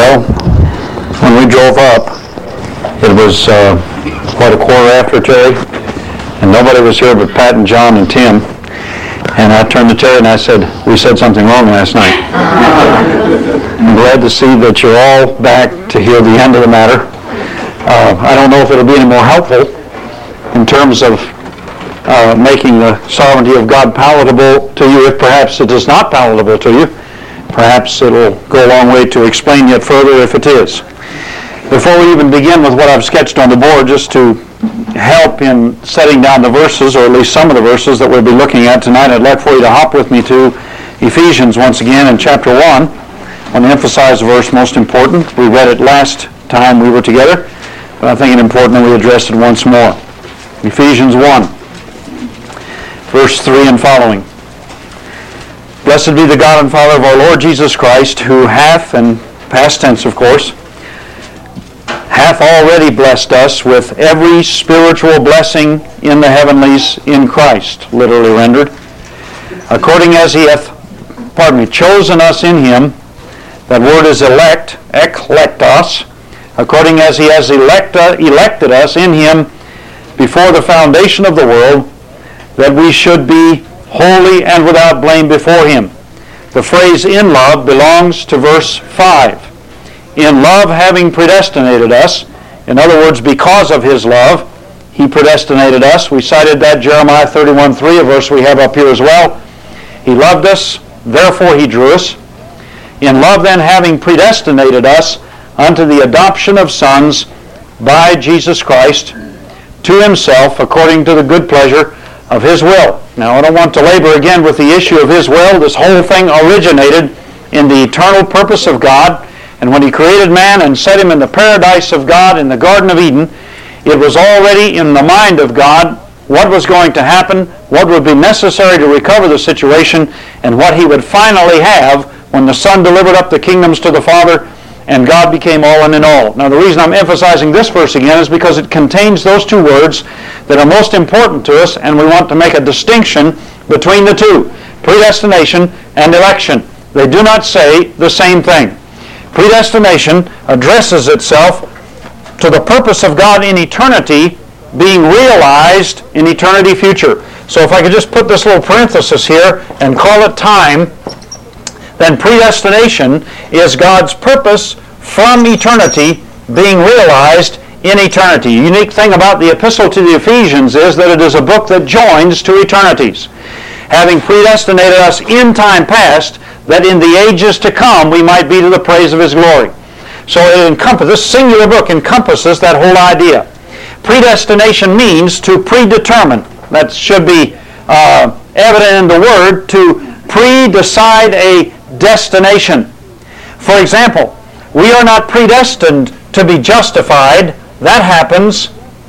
Well, when we drove up, it was a quarter after, Terry, and nobody was here but Pat and John and Tim. And I turned to Terry and I said, "We said something wrong last night." I'm glad to see that you're all back to hear the end of the matter. I don't know if it'll be any more helpful in terms of making the sovereignty of God palatable to you, if perhaps it is not palatable to you. Perhaps it'll go a long way to explain yet further if it is. Before we even begin with what I've sketched on the board, just to help in setting down the verses, or at least some of the verses that we'll be looking at tonight, I'd like for you to hop with me to Ephesians once again in chapter 1. I want to emphasize the verse most important. We read it last time we were together, but I think it's important that we address it once more. Ephesians 1, verse 3 and following. Blessed be the God and Father of our Lord Jesus Christ, who hath, and past tense of course, hath already blessed us with every spiritual blessing in the heavenlies in Christ, literally rendered, according as he hath, chosen us in him. That word is elect, eklektos, according as he has elected us in him before the foundation of the world, that we should be holy and without blame before him. The phrase "in love" belongs to verse 5. In love having predestinated us, in other words, because of his love, he predestinated us. We cited that Jeremiah 31:3, a verse we have up here as well. He loved us, therefore he drew us. In love then having predestinated us unto the adoption of sons by Jesus Christ to himself, according to the good pleasure of his will. Now, I don't want to labor again with the issue of his will. This whole thing originated in the eternal purpose of God. And when he created man and set him in the paradise of God in the Garden of Eden, it was already in the mind of God what was going to happen, what would be necessary to recover the situation, and what he would finally have when the Son delivered up the kingdoms to the Father and God became all and in all. Now, the reason I'm emphasizing this verse again is because it contains those two words that are most important to us, and we want to make a distinction between the two, predestination and election. They do not say the same thing. Predestination addresses itself to the purpose of God in eternity being realized in eternity future. So if I could just put this little parenthesis here and call it time, then predestination is God's purpose from eternity being realized in eternity. The unique thing about the Epistle to the Ephesians is that it is a book that joins two eternities, having predestinated us in time past, that in the ages to come we might be to the praise of his glory. So this singular book encompasses that whole idea. Predestination means to predetermine. That should be evident in the word, to pre-decide a destination. For example, we are not predestined to be justified. That happens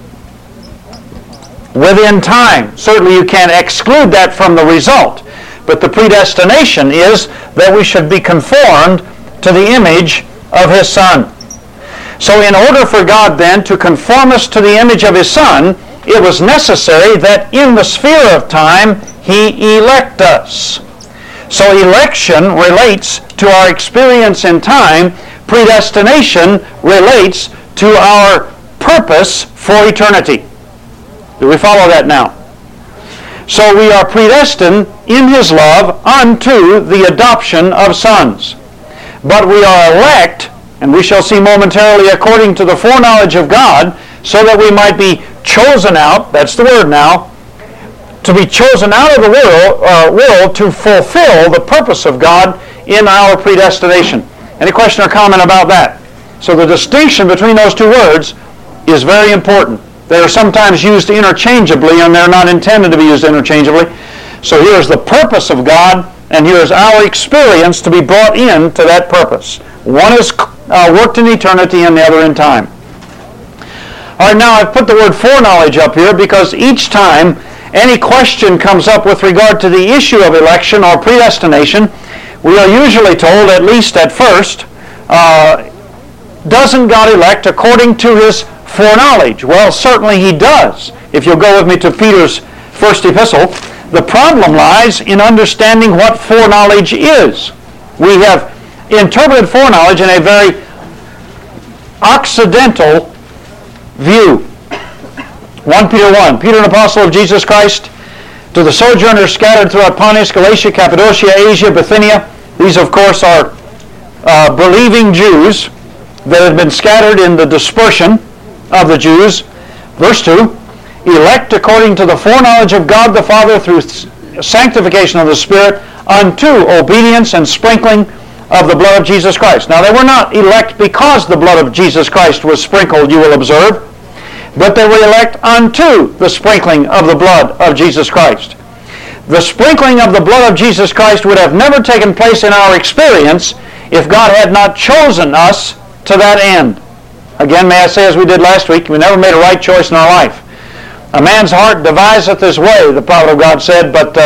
within time. Certainly you can't exclude that from the result. But the predestination is that we should be conformed to the image of his Son. So in order for God then to conform us to the image of his Son, it was necessary that in the sphere of time he elect us. So election relates to our experience in time. Predestination relates to our purpose for eternity. Do we follow that now? So we are predestined in his love unto the adoption of sons. But we are elect, and we shall see momentarily, according to the foreknowledge of God, so that we might be chosen out, that's the word now, to be chosen out of the world to fulfill the purpose of God in our predestination. Any question or comment about that? So the distinction between those two words is very important. They are sometimes used interchangeably, and they're not intended to be used interchangeably. So here's the purpose of God, and here's our experience to be brought in to that purpose. One is worked in eternity and the other in time. All right, now I've put the word foreknowledge up here because each time any question comes up with regard to the issue of election or predestination, we are usually told, at least at first, doesn't God elect according to his foreknowledge? Well, certainly he does. If you'll go with me to Peter's first epistle, the problem lies in understanding what foreknowledge is. We have interpreted foreknowledge in a very Occidental view. 1 Peter 1. Peter, an apostle of Jesus Christ, to the sojourners scattered throughout Pontus, Galatia, Cappadocia, Asia, Bithynia. These, of course, are believing Jews that had been scattered in the dispersion of the Jews. Verse 2, elect according to the foreknowledge of God the Father through sanctification of the Spirit unto obedience and sprinkling of the blood of Jesus Christ. Now, they were not elect because the blood of Jesus Christ was sprinkled, you will observe, but they were elect unto the sprinkling of the blood of Jesus Christ. The sprinkling of the blood of Jesus Christ would have never taken place in our experience if God had not chosen us to that end. Again, may I say, as we did last week, we never made a right choice in our life. A man's heart deviseth his way, the prophet of God said, but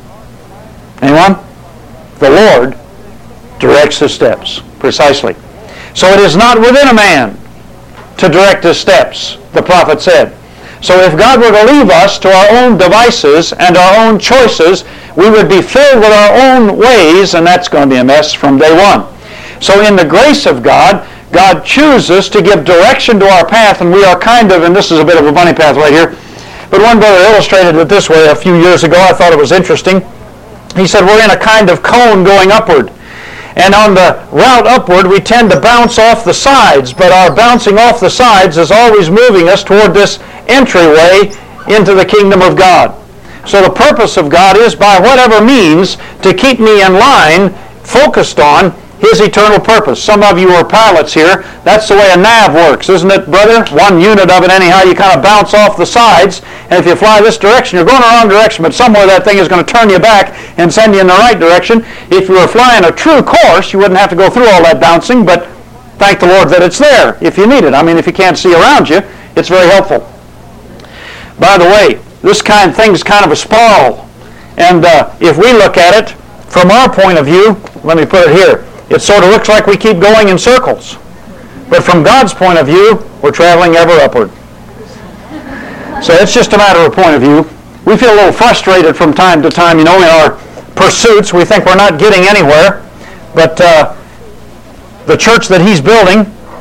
anyone? The Lord directs his steps. Precisely. So it is not within a man to direct his steps, the prophet said. So if God were to leave us to our own devices and our own choices, we would be filled with our own ways, and that's going to be a mess from day one. So in the grace of God, God chooses to give direction to our path, and we are kind of, and this is a bit of a bunny path right here, but one brother illustrated it this way a few years ago. I thought it was interesting. He said, we're in a kind of cone going upward. And on the route upward, we tend to bounce off the sides, but our bouncing off the sides is always moving us toward this entryway into the kingdom of God. So the purpose of God is, by whatever means, to keep me in line, focused on His eternal purpose. Some of you are pilots here. That's the way a nav works, isn't it, brother? One unit of it anyhow. You kind of bounce off the sides, and if you fly this direction, you're going the wrong direction, but somewhere that thing is going to turn you back and send you in the right direction. If you were flying a true course, you wouldn't have to go through all that bouncing, but thank the Lord that it's there if you need it. I mean, if you can't see around you, it's very helpful. By the way, this kind of thing is kind of a spiral, and if we look at it from our point of view, let me put it here, it sort of looks like we keep going in circles. But from God's point of view, we're traveling ever upward. So it's just a matter of point of view. We feel a little frustrated from time to time, in our pursuits. We think we're not getting anywhere. But the church that He's building.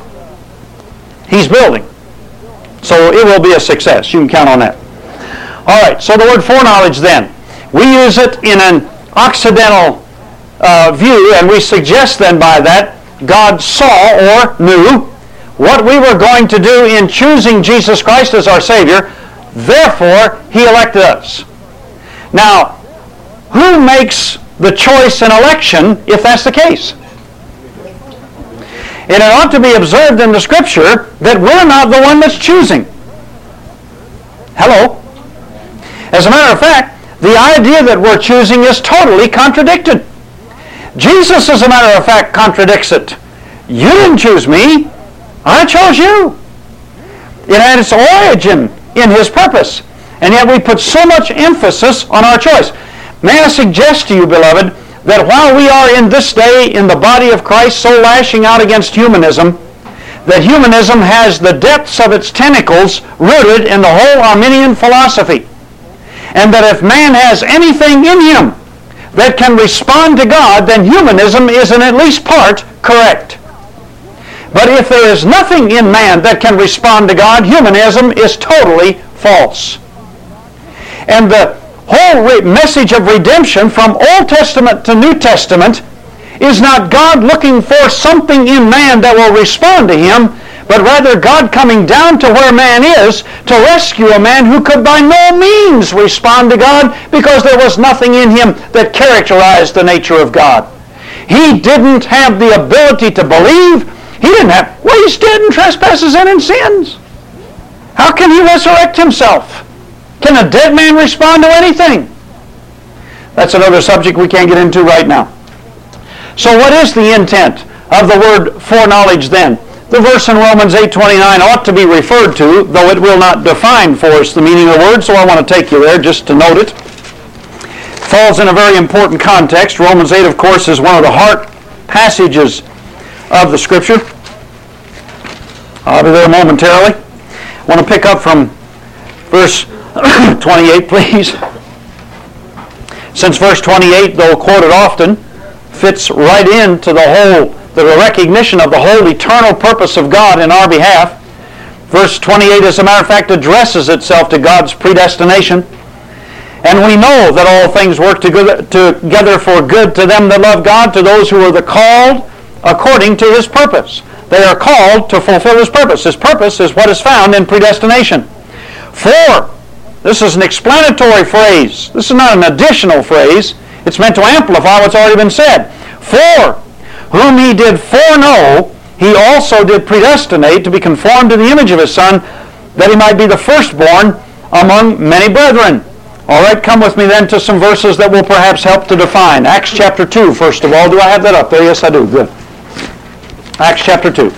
So it will be a success. You can count on that. All right, so the word foreknowledge then. We use it in an Occidental view, and we suggest then by that God saw or knew what we were going to do in choosing Jesus Christ as our Savior. Therefore, He elected us. Now, who makes the choice and election if that's the case? And it ought to be observed in the Scripture that we're not the one that's choosing. Hello? As a matter of fact, the idea that we're choosing is totally contradicted. Jesus, as a matter of fact, contradicts it. You didn't choose me. I chose you. It had its origin in His purpose. And yet we put so much emphasis on our choice. May I suggest to you, beloved, that while we are in this day in the body of Christ so lashing out against humanism, that humanism has the depths of its tentacles rooted in the whole Arminian philosophy. And that if man has anything in him that can respond to God, then humanism is in at least part correct. But if there is nothing in man that can respond to God, humanism is totally false. And the whole message of redemption from Old Testament to New Testament is not God looking for something in man that will respond to Him, but rather God coming down to where man is to rescue a man who could by no means respond to God because there was nothing in him that characterized the nature of God. He didn't have the ability to believe. He didn't have, he's dead in trespasses and in sins. How can he resurrect himself? Can a dead man respond to anything? That's another subject we can't get into right now. So what is the intent of the word foreknowledge then? The verse in Romans 8:29 ought to be referred to, though it will not define for us the meaning of the word, so I want to take you there just to note it. Falls in a very important context. Romans 8, of course, is one of the heart passages of the Scripture. I'll be there momentarily. I want to pick up from verse 28, please. Since verse 28, though quoted often, fits right into the whole the recognition of the whole eternal purpose of God in our behalf. Verse 28, as a matter of fact, addresses itself to God's predestination. And we know that all things work together for good to them that love God, to those who are the called according to His purpose. They are called to fulfill His purpose. His purpose is what is found in predestination. For, this is an explanatory phrase. This is not an additional phrase. It's meant to amplify what's already been said. For whom He did foreknow, He also did predestinate to be conformed to the image of His Son, that He might be the firstborn among many brethren. All right, come with me then to some verses that will perhaps help to define. Acts chapter 2, first of all. Do I have that up there? Yes, I do. Good. Acts chapter 2.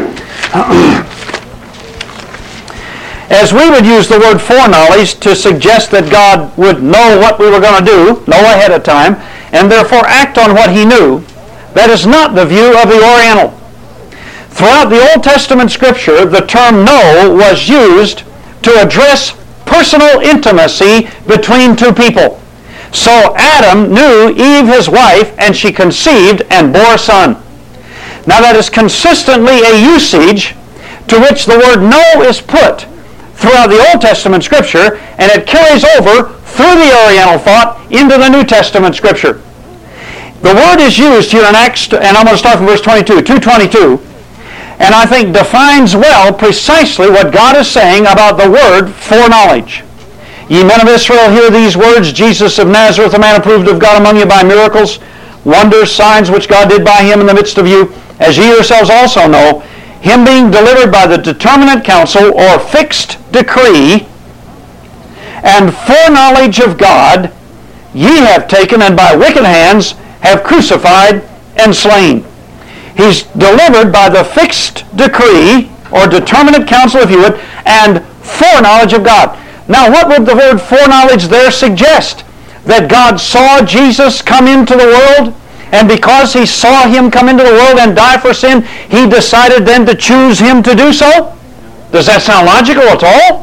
As we would use the word foreknowledge to suggest that God would know what we were going to do, know ahead of time, and therefore act on what He knew, that is not the view of the Oriental. Throughout the Old Testament Scripture, the term know was used to address personal intimacy between two people. So Adam knew Eve, his wife, and she conceived and bore a son. Now that is consistently a usage to which the word know is put throughout the Old Testament Scripture, and it carries over through the Oriental thought into the New Testament Scripture. The word is used here in Acts, and I'm going to start from verse 22, 2:22, and I think defines well precisely what God is saying about the word foreknowledge. Ye men of Israel, hear these words, Jesus of Nazareth, a man approved of God among you by miracles, wonders, signs which God did by Him in the midst of you, as ye yourselves also know, Him being delivered by the determinate counsel or fixed decree and foreknowledge of God, ye have taken and by wicked hands have crucified and slain. He's delivered by the fixed decree, or determinate counsel, if you would, and foreknowledge of God. Now, what would the word foreknowledge there suggest? That God saw Jesus come into the world, and because He saw Him come into the world and die for sin, He decided then to choose Him to do so? Does that sound logical at all?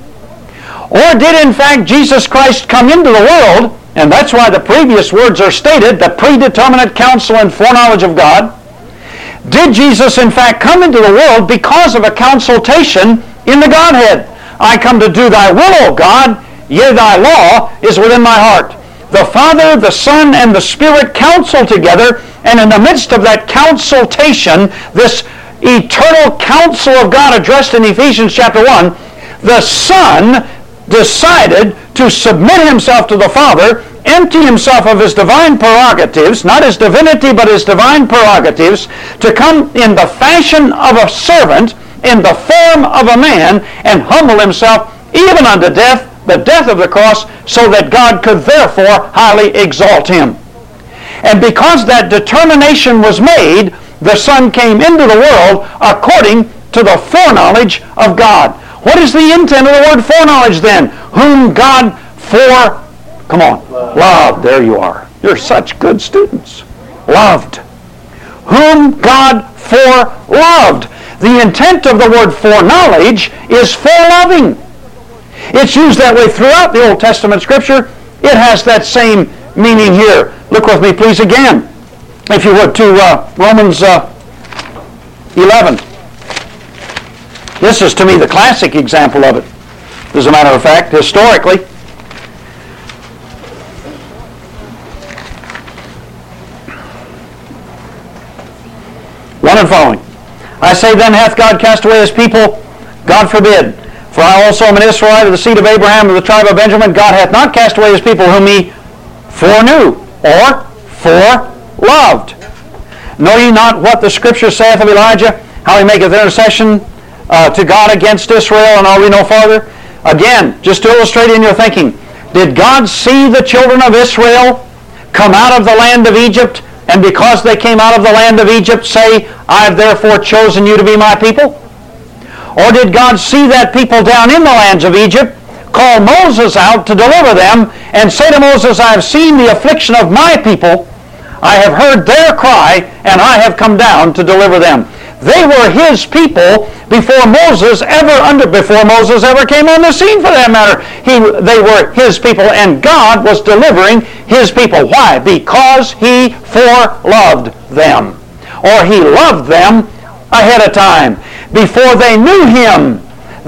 Or did, in fact, Jesus Christ come into the world, and that's why the previous words are stated, the predeterminate counsel and foreknowledge of God? Did Jesus, in fact, come into the world because of a consultation in the Godhead? I come to do Thy will, O God, yea, Thy law is within my heart. The Father, the Son, and the Spirit counsel together, and in the midst of that consultation, this eternal counsel of God addressed in Ephesians chapter 1, the Son decided to submit Himself to the Father, empty Himself of His divine prerogatives, not His divinity, but His divine prerogatives, to come in the fashion of a servant, in the form of a man, and humble Himself even unto death, the death of the cross, so that God could therefore highly exalt Him. And because that determination was made, the Son came into the world according to the foreknowledge of God. What is the intent of the word foreknowledge then? Whom God loved. There you are. You're such good students. Loved. Whom God foreloved. The intent of the word foreknowledge is foreloving. It's used that way throughout the Old Testament Scripture. It has that same meaning here. Look with me, please, again, if you would, to Romans 11. This is, to me, the classic example of it, as a matter of fact, historically. One and following. I say then, hath God cast away His people? God forbid. For I also am an Israelite of the seed of Abraham, of the tribe of Benjamin. God hath not cast away His people whom He foreknew, or foreloved. Know ye not what the Scripture saith of Elijah, how he maketh intercession to God against Israel, and are we no farther? Again, just to illustrate in your thinking, did God see the children of Israel come out of the land of Egypt, and because they came out of the land of Egypt, say, I have therefore chosen you to be my people? Or did God see that people down in the lands of Egypt, call Moses out to deliver them, and say to Moses, I have seen the affliction of my people, I have heard their cry, and I have come down to deliver them. They were His people before Moses ever came on the scene, for that matter. They were His people, and God was delivering His people. Why? Because He foreloved them. or He loved them ahead of time. Before they knew Him,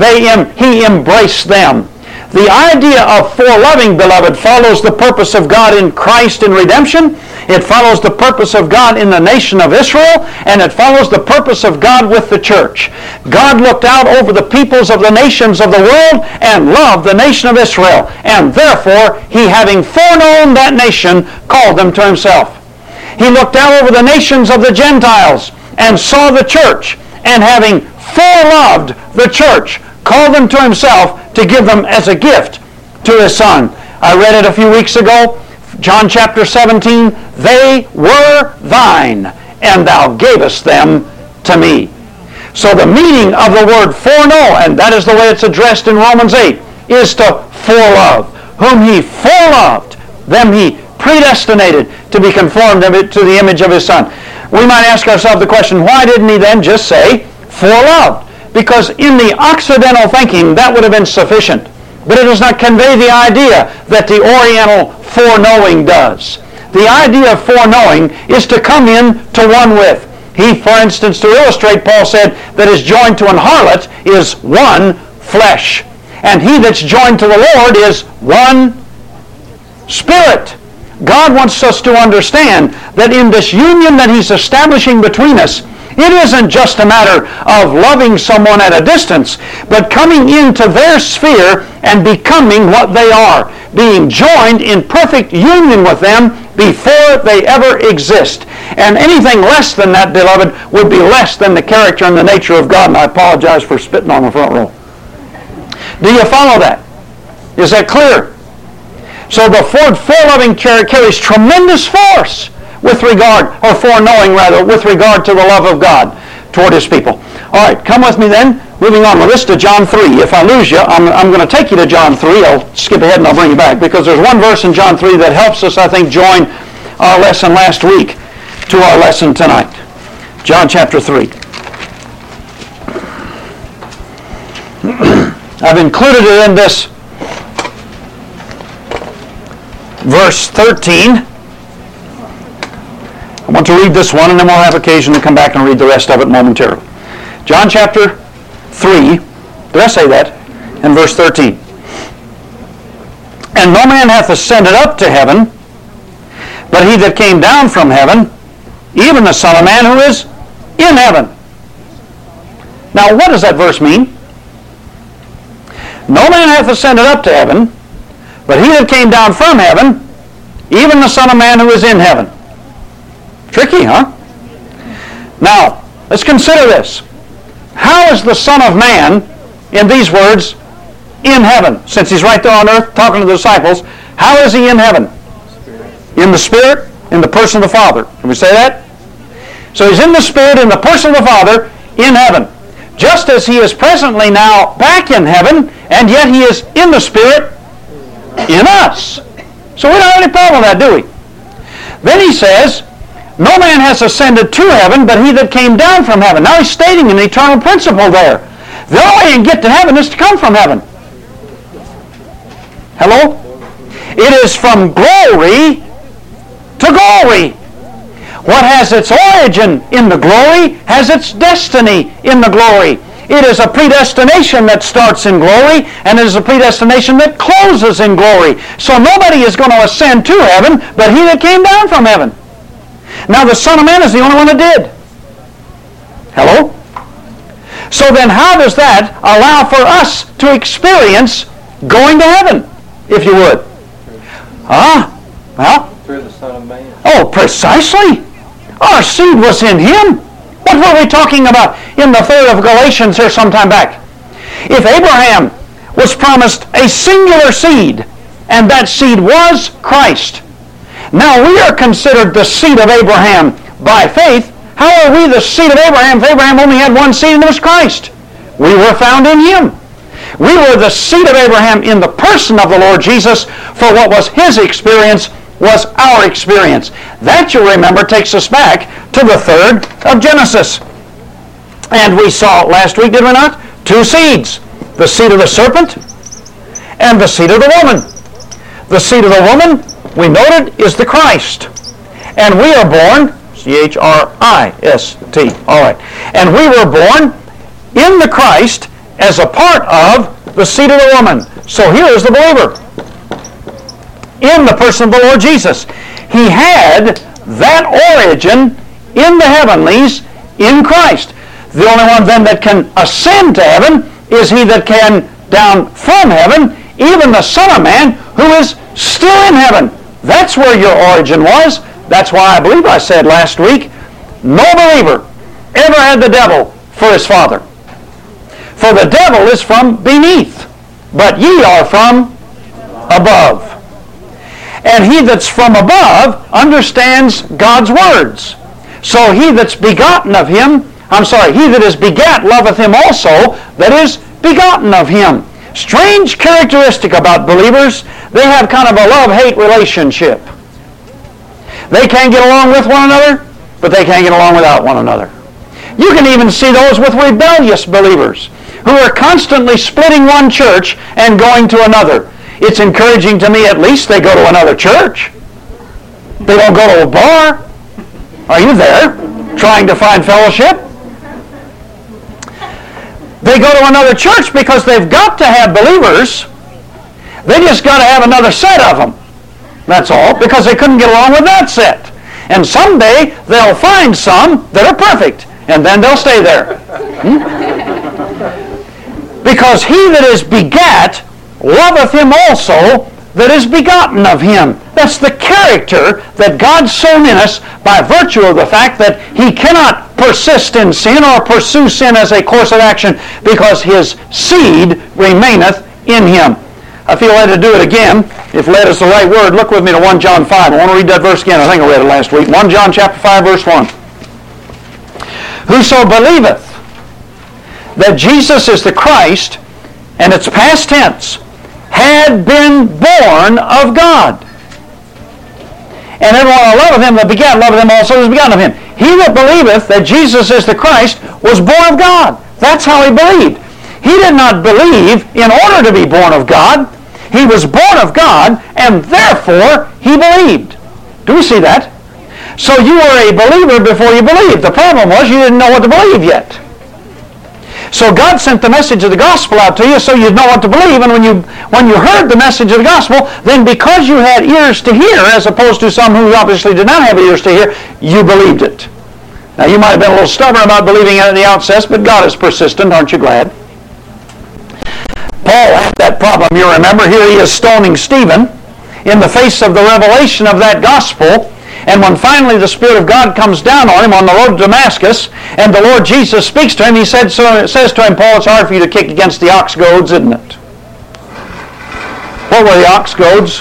He embraced them. The idea of foreloving, beloved, follows the purpose of God in Christ in redemption. It follows the purpose of God in the nation of Israel, and it follows the purpose of God with the church. God looked out over the peoples of the nations of the world and loved the nation of Israel, and therefore He, having foreknown that nation, called them to Himself. He looked out over the nations of the Gentiles and saw the church, and having foreloved the church, called them to Himself to give them as a gift to His Son. I read it a few weeks ago, John chapter 17, they were thine, and thou gavest them to me. So the meaning of the word foreknow, and that is the way it's addressed in Romans 8, is to forelove. Whom He foreloved, them He predestinated to be conformed to the image of His Son. We might ask ourselves the question, why didn't He then just say foreloved? Because in the Occidental thinking, that would have been sufficient. But it does not convey the idea that the Oriental foreknowing does. The idea of foreknowing is to come in to one with. He, for instance, to illustrate, Paul said, that is joined to an harlot is one flesh. And he that's joined to the Lord is one spirit. God wants us to understand that in this union that He's establishing between us, it isn't just a matter of loving someone at a distance, but coming into their sphere and becoming what they are, being joined in perfect union with them before they ever exist. And anything less than that, beloved, would be less than the character and the nature of God. And I apologize for spitting on the front row. Do you follow that? Is that clear? So the foreloving carries tremendous force with regard, or foreknowing rather, with regard to the love of God toward His people. All right, come with me then. Moving on with this to John 3. If I lose you, I'm going to take you to John 3. I'll skip ahead and I'll bring you back, because there's one verse in John 3 that helps us, I think, join our lesson last week to our lesson tonight. John chapter 3. I've included it in this verse 13. I want to read this one, and then we'll have occasion to come back and read the rest of it momentarily. John chapter 3, did I say that? In verse 13. And no man hath ascended up to heaven, but He that came down from heaven, even the Son of Man who is in heaven. Now, what does that verse mean? No man hath ascended up to heaven, but He that came down from heaven, even the Son of Man who is in heaven. Tricky, huh? Now, let's consider this. How is the Son of Man, in these words, in heaven? Since He's right there on earth talking to the disciples, how is He in heaven? In the Spirit, in the person of the Father. Can we say that? So He's in the Spirit, in the person of the Father, in heaven. Just as He is presently now back in heaven, and yet He is in the Spirit in us. So we don't have any problem with that, do we? Then He says, no man has ascended to heaven, but He that came down from heaven. Now He's stating an eternal principle there. The only way you can get to heaven is to come from heaven. Hello? It is from glory to glory. What has its origin in the glory has its destiny in the glory. It is a predestination that starts in glory, and it is a predestination that closes in glory. So nobody is going to ascend to heaven but He that came down from heaven. Now the Son of Man is the only one that did. Hello? So then how does that allow for us to experience going to heaven, if you would? Well? Through the Son of Man. Oh, precisely. Our seed was in Him. What were we talking about in the 3rd of Galatians here sometime back? If Abraham was promised a singular seed, and that seed was Christ, now we are considered the seed of Abraham by faith. How are we the seed of Abraham if Abraham only had one seed and it was Christ? We were found in Him. We were the seed of Abraham in the person of the Lord Jesus, for what was His experience was our experience. That, you remember, takes us back to the 3rd of Genesis. And we saw last week, did we not? 2 seeds. The seed of the serpent and the seed of the woman. The seed of the woman, we noted, is the Christ. And we are born, C-H-R-I-S-T. All right. And we were born in the Christ as a part of the seed of the woman. So here is the believer in the person of the Lord Jesus. He had that origin in the heavenlies in Christ. The only one then that can ascend to heaven is he that can down from heaven, even the Son of Man, who is still in heaven. That's where your origin was. That's why I believe I said last week, no believer ever had the devil for his father. For the devil is from beneath, but ye are from above. And he that's from above understands God's words. So he that's begotten of him, he that is begat loveth him also that is begotten of him. Strange characteristic about believers. They have kind of a love-hate relationship. They can't get along with one another, but they can't get along without one another. You can even see those with rebellious believers who are constantly splitting one church and going to another. It's encouraging to me at least they go to another church. They don't go to a bar. Are you there trying to find fellowship? They go to another church because they've got to have believers. They just got to have another set of them. That's all, because they couldn't get along with that set. And someday they'll find some that are perfect, and then they'll stay there. Because he that is begat loveth him also that is begotten of him. That's the character that God's sown in us by virtue of the fact that he cannot persist in sin or pursue sin as a course of action because his seed remaineth in him. I feel led to do it again. If led is the right word, look with me to 1 John 5. I want to read that verse again. I think I read it last week. 1 John chapter 5, verse 1. Whoso believeth that Jesus is the Christ, and it's past tense, had been born of God. And everyone that loveth him that begat loveth him also that is begotten of him. He that believeth that Jesus is the Christ was born of God. That's how he believed. He did not believe in order to be born of God. He was born of God, and therefore he believed. Do we see that? So you were a believer before you believed. The problem was you didn't know what to believe yet. So God sent the message of the gospel out to you so you'd know what to believe. And when you heard the message of the gospel, then because you had ears to hear, as opposed to some who obviously did not have ears to hear, you believed it. Now you might have been a little stubborn about believing it at the outset, but God is persistent. Aren't you glad? Paul had that problem. You remember, here he is stoning Stephen in the face of the revelation of that gospel. And when finally the Spirit of God comes down on him on the road to Damascus, and the Lord Jesus speaks to him, he says to him, Paul, it's hard for you to kick against the ox goads, isn't it? What were the ox goads?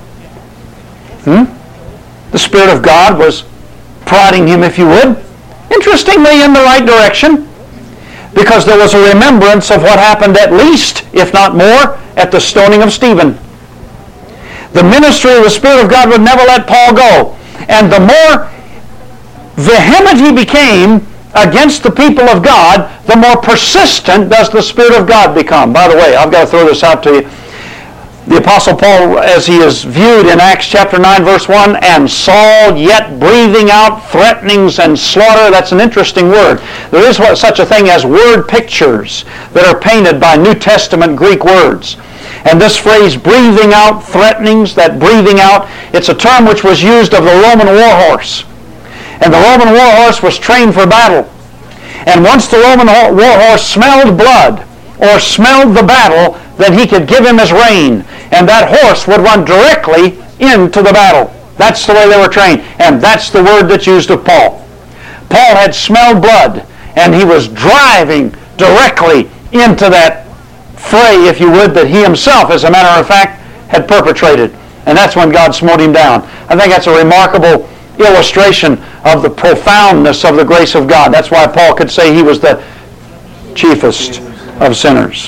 The Spirit of God was prodding him, if you would, interestingly in the right direction, because there was a remembrance of what happened at least, if not more, at the stoning of Stephen. The ministry of the Spirit of God would never let Paul go. And the more vehement he became against the people of God, the more persistent does the Spirit of God become. By the way, I've got to throw this out to you. The Apostle Paul, as he is viewed in Acts chapter 9, verse 1, and Saul yet breathing out threatenings and slaughter, that's an interesting word. There is such a thing as word pictures that are painted by New Testament Greek words. And this phrase, breathing out threatenings, that breathing out, it's a term which was used of the Roman war horse. And the Roman war horse was trained for battle. And once the Roman war horse smelled blood or smelled the battle, then he could give him his rein. And that horse would run directly into the battle. That's the way they were trained. And that's the word that's used of Paul. Paul had smelled blood, and he was driving directly into that fray, if you would, that he himself, as a matter of fact, had perpetrated. And that's when God smote him down. I think that's a remarkable illustration of the profoundness of the grace of God. That's why Paul could say he was the chiefest of sinners.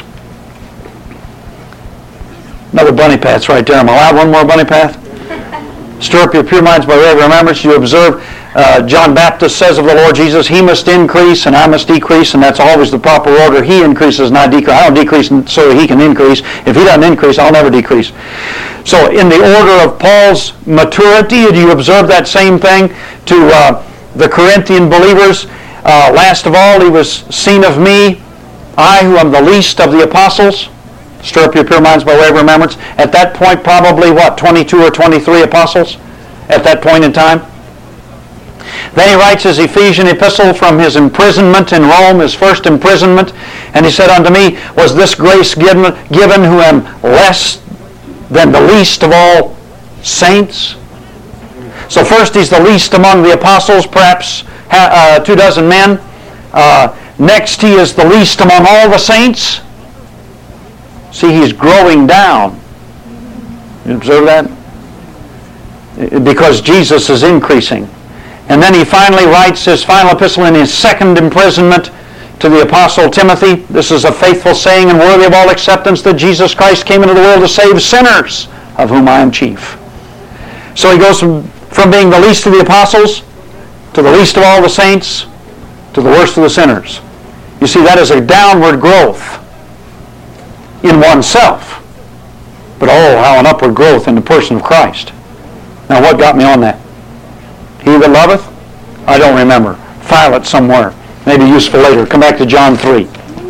Another bunny path's right there. Am I allowed one more bunny path? Stir up your pure minds by way of remembrance. You observe John Baptist says of the Lord Jesus, he must increase and I must decrease, and that's always the proper order. He increases and I decrease. I don't decrease so that he can increase. If he doesn't increase, I'll never decrease. So in the order of Paul's maturity, do you observe that same thing? To the Corinthian believers. Last of all, he was seen of me, I who am the least of the apostles. Stir up your pure minds by way of remembrance. At that point, probably 22 or 23 apostles at that point in time. Then he writes his Ephesian epistle from his imprisonment in Rome, his first imprisonment. And he said unto me, was this grace given who am less than the least of all saints? So first he's the least among the apostles, perhaps 24 men. Next he is the least among all the saints. See, he's growing down. You observe that? Because Jesus is increasing. And then he finally writes his final epistle in his second imprisonment to the apostle Timothy. This is a faithful saying and worthy of all acceptance that Jesus Christ came into the world to save sinners, of whom I am chief. So he goes from being the least of the apostles to the least of all the saints to the worst of the sinners. You see, that is a downward growth in oneself. But oh, how an upward growth in the person of Christ. Now what got me on that? He that loveth? I don't remember. File it somewhere. Maybe useful later. Come back to John 3.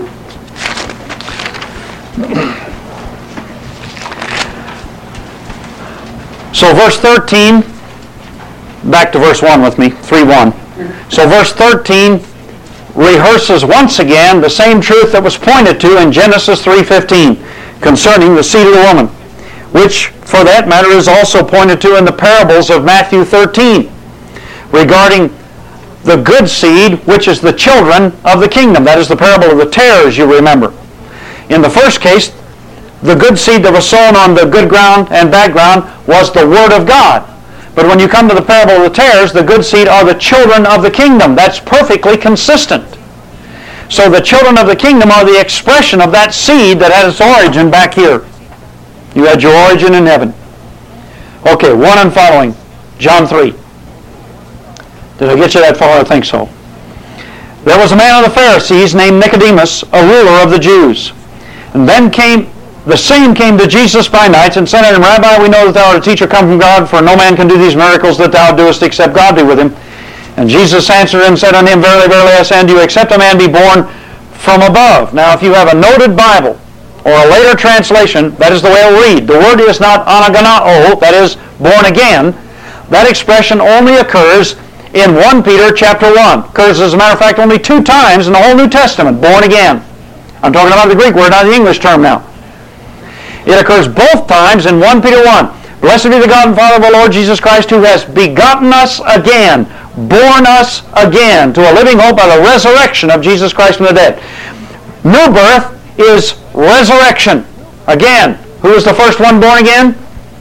So verse 13, back to verse 1 with me, 3:1. So verse 13 rehearses once again the same truth that was pointed to in Genesis 3:15 concerning the seed of the woman, which for that matter is also pointed to in the parables of Matthew 13 regarding the good seed, which is the children of the kingdom. That is the parable of the tares, you remember. In the first case, the good seed that was sown on the good ground and bad ground was the Word of God. But when you come to the parable of the tares, the good seed are the children of the kingdom. That's perfectly consistent. So the children of the kingdom are the expression of that seed that had its origin back here. You had your origin in heaven. Okay, 1 and following. John 3. Did I get you that far? I think so. There was a man of the Pharisees named Nicodemus, a ruler of the Jews. And then the same came to Jesus by night and said unto him, Rabbi, we know that thou art a teacher come from God, for no man can do these miracles that thou doest except God be with him. And Jesus answered and said unto him, Verily, verily, I say unto you, except a man be born from above. Now, if you have a noted Bible or a later translation, that is the way it will read. The word is not anaganao, that is, born again. That expression only occurs in 1 Peter chapter 1. Occurs, as a matter of fact, only 2 times in the whole New Testament, born again. I'm talking about the Greek word, not the English term now. It occurs both times in 1 Peter 1. Blessed be the God and Father of our Lord Jesus Christ, who has begotten us again, born us again to a living hope by the resurrection of Jesus Christ from the dead. New birth is resurrection. Again, who was the first one born again?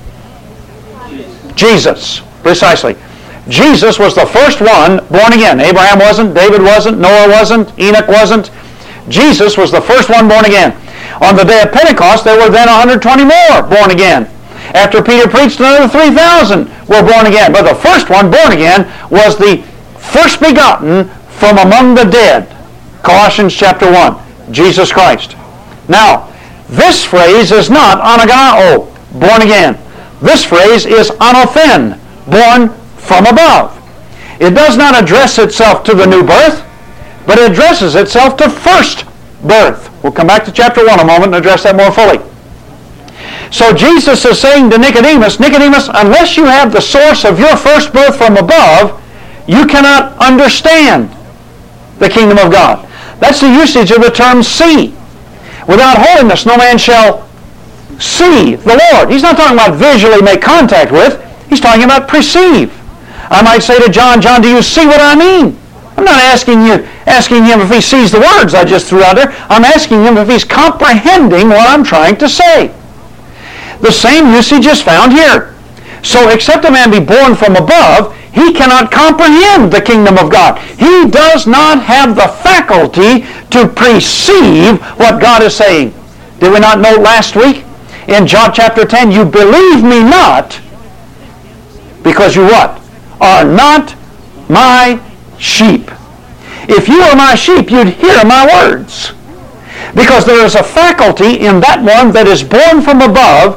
Jesus. Precisely. Jesus was the first one born again. Abraham wasn't, David wasn't, Noah wasn't, Enoch wasn't. Jesus was the first one born again. On the day of Pentecost, there were then 120 more born again. After Peter preached, another 3,000 were born again. But the first one born again was the first begotten from among the dead. Colossians chapter 1, Jesus Christ. Now, this phrase is not anaganao, born again. This phrase is anothen, born from above. It does not address itself to the new birth, but it addresses itself to first birth. We'll come back to chapter 1 a moment and address that more fully. So Jesus is saying to Nicodemus, Nicodemus, unless you have the source of your first birth from above, you cannot understand the kingdom of God. That's the usage of the term see. Without holiness, no man shall see the Lord. He's not talking about visually make contact with. He's talking about perceive. I might say to John, John, do you see what I mean? I'm not asking him if he sees the words I just threw out there. I'm asking him if he's comprehending what I'm trying to say. The same usage is found here. So except a man be born from above, he cannot comprehend the kingdom of God. He does not have the faculty to perceive what God is saying. Did we not note last week in John chapter 10, you believe me not because you what? Are not my sheep. If you were my sheep, you'd hear my words. Because there is a faculty in that one that is born from above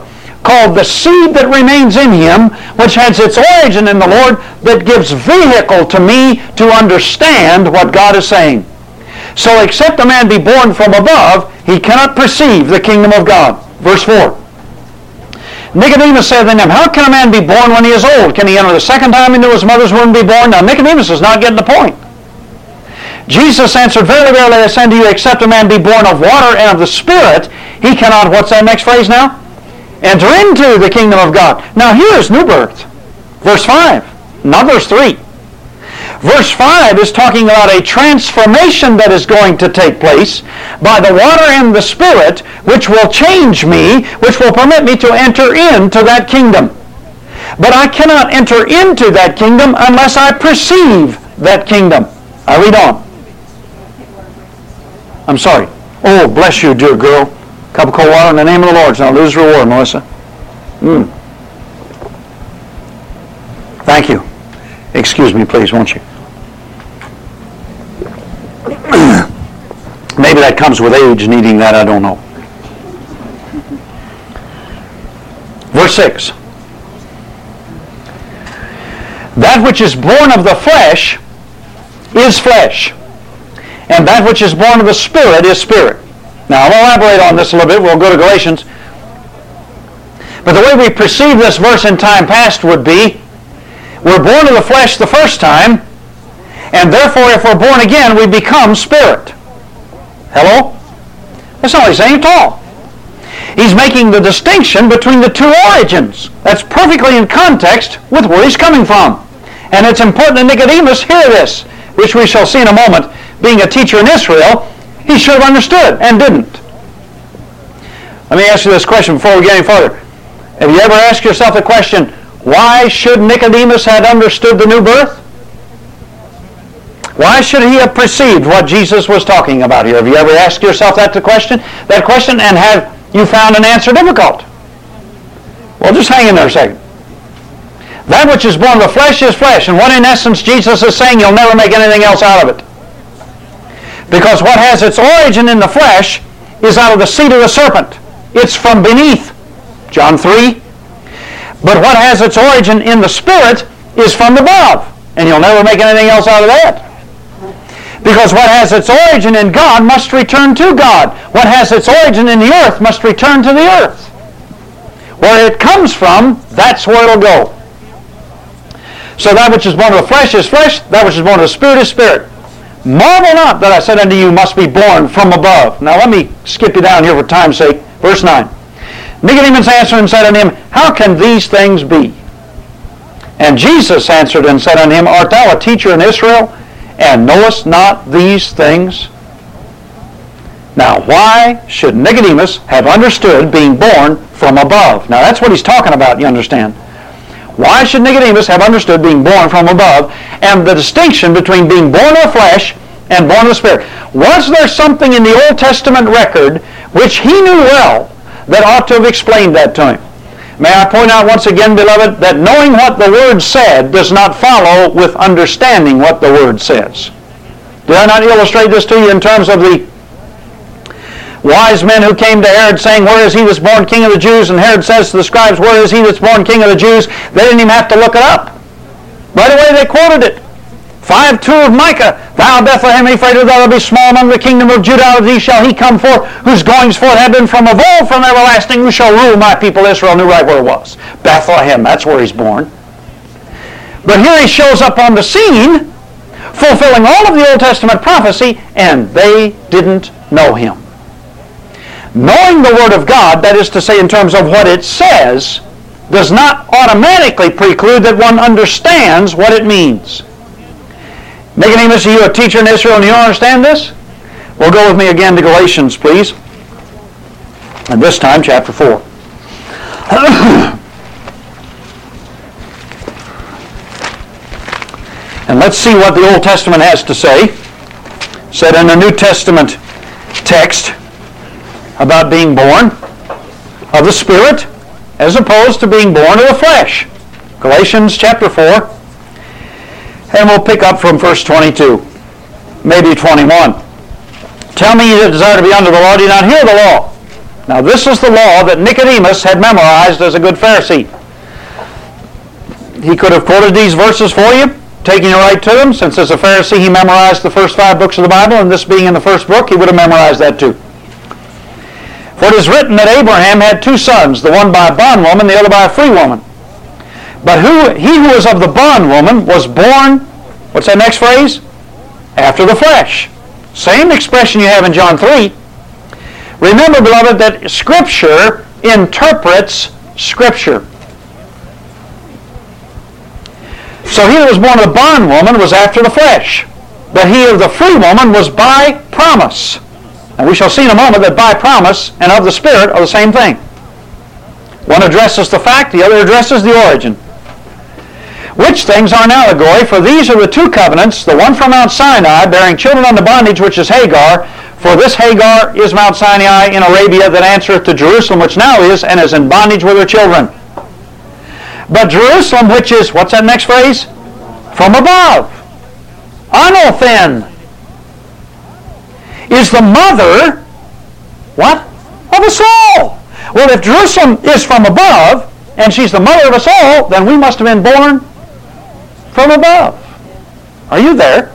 called the seed that remains in him, which has its origin in the Lord, that gives vehicle to me to understand what God is saying. So except a man be born from above, he cannot perceive the kingdom of God. Verse 4. Nicodemus said unto him, how can a man be born when he is old? Can he enter the second time into his mother's womb and be born? Now Nicodemus is not getting the point. Jesus answered, verily, verily, I say unto you, except a man be born of water and of the Spirit, he cannot, what's that next phrase now? Enter into the kingdom of God. Now here is new birth. Verse 5, not verse 3. Verse 5 is talking about a transformation that is going to take place by the water and the Spirit, which will change me, which will permit me to enter into that kingdom. But I cannot enter into that kingdom unless I perceive that kingdom. I read on. I'm sorry. Oh, bless you, dear girl. Cup of cold water in the name of the Lord. So I'll lose reward, Melissa. Thank you. Excuse me, please, won't you? Maybe that comes with age, needing that, I don't know. Verse 6. That which is born of the flesh is flesh, and that which is born of the Spirit is spirit. Now, I'll elaborate on this a little bit. We'll go to Galatians. But the way we perceive this verse in time past would be, we're born of the flesh the first time, and therefore if we're born again, we become spirit. Hello? That's not what he's saying at all. He's making the distinction between the two origins. That's perfectly in context with where he's coming from. And it's important that Nicodemus hear this, which we shall see in a moment. Being a teacher in Israel, he should have understood and didn't. Let me ask you this question before we get any further. Have you ever asked yourself the question, why should Nicodemus have understood the new birth? Why should he have perceived what Jesus was talking about here? Have you ever asked yourself that question, and have you found an answer difficult? Well, just hang in there a second. That which is born of the flesh is flesh, and what in essence Jesus is saying, you'll never make anything else out of it. Because what has its origin in the flesh is out of the seed of the serpent. It's from beneath. John 3. But what has its origin in the Spirit is from above. And you'll never make anything else out of that. Because what has its origin in God must return to God. What has its origin in the earth must return to the earth. Where it comes from, that's where it'll go. So that which is born of the flesh is flesh, that which is born of the Spirit is spirit. Marvel not that I said unto you, must be born from above. Now let me skip you down here for time's sake. Verse 9. Nicodemus answered and said unto him, how can these things be? And Jesus answered and said unto him, art thou a teacher in Israel, and knowest not these things? Now why should Nicodemus have understood being born from above? Now that's what he's talking about, you understand. Why should Nicodemus have understood being born from above and the distinction between being born of the flesh and born of the Spirit? Was there something in the Old Testament record which he knew well that ought to have explained that to him? May I point out once again, beloved, that knowing what the Word said does not follow with understanding what the Word says. Did I not illustrate this to you in terms of the wise men who came to Herod saying, where is he that's born king of the Jews? And Herod says to the scribes, where is he that's born king of the Jews? They didn't even have to look it up. Right away they quoted it. 5:2 of Micah, thou Bethlehem Ephratah, thou wilt be small among the kingdom of Judah, out of thee shall he come forth, whose goings forth have been from of old, from everlasting, who shall rule my people Israel. Knew right where it was. Bethlehem, that's where he's born. But here he shows up on the scene, fulfilling all of the Old Testament prophecy, and they didn't know him. Knowing the Word of God, that is to say in terms of what it says, does not automatically preclude that one understands what it means. Nicodemus, are you a teacher in Israel and you don't understand this? Well, go with me again to Galatians, please. And this time, chapter 4. And let's see what the Old Testament has to say. Said in the New Testament text about being born of the Spirit as opposed to being born of the flesh. Galatians chapter 4. And we'll pick up from verse 22, maybe 21. Tell me you that desire to be under the law, do you not hear the law? Now this is the law that Nicodemus had memorized as a good Pharisee. He could have quoted these verses for you, taking you right to them. Since as a Pharisee he memorized the first 5 books of the Bible, and this being in the first book, he would have memorized that too. For it is written that Abraham had 2 sons, the one by a bondwoman, the other by a free woman. But he who was of the bondwoman was born, what's that next phrase? After the flesh. Same expression you have in John 3. Remember, beloved, that Scripture interprets Scripture. So he that was born of the bondwoman was after the flesh, but he of the free woman was by promise. And we shall see in a moment that by promise and of the Spirit are the same thing. One addresses the fact, the other addresses the origin. Which things are an allegory, for these are the 2 covenants, the one from Mount Sinai, bearing children unto bondage, which is Hagar. For this Hagar is Mount Sinai in Arabia, that answereth to Jerusalem, which now is, and is in bondage with her children. But Jerusalem, which is, what's that next phrase? From above. Anothen is the mother, what? Of us all. Well, if Jerusalem is from above, and she's the mother of us all, then we must have been born from above. Are you there?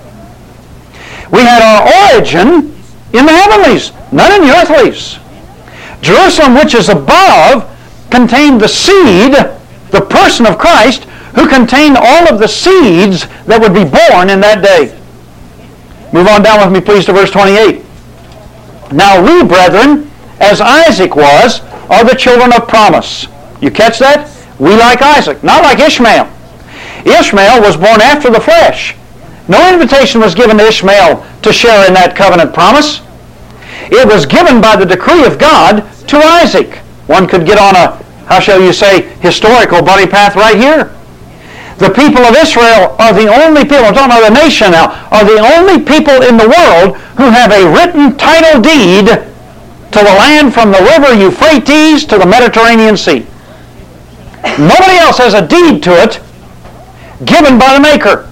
We had our origin in the heavenlies, not in the earthlies. Jerusalem, which is above, contained the seed, the person of Christ, who contained all of the seeds that would be born in that day. Move on down with me, please, to verse 28. Now we, brethren, as Isaac was, are the children of promise. You catch that? We like Isaac, not like Ishmael. Ishmael was born after the flesh. No invitation was given to Ishmael to share in that covenant promise. It was given by the decree of God to Isaac. One could get on a, how shall you say, historical buddy path right here. The people of Israel are the only people, I'm talking about the nation now, are the only people in the world who have a written title deed to the land from the river Euphrates to the Mediterranean Sea. Nobody else has a deed to it given by the Maker.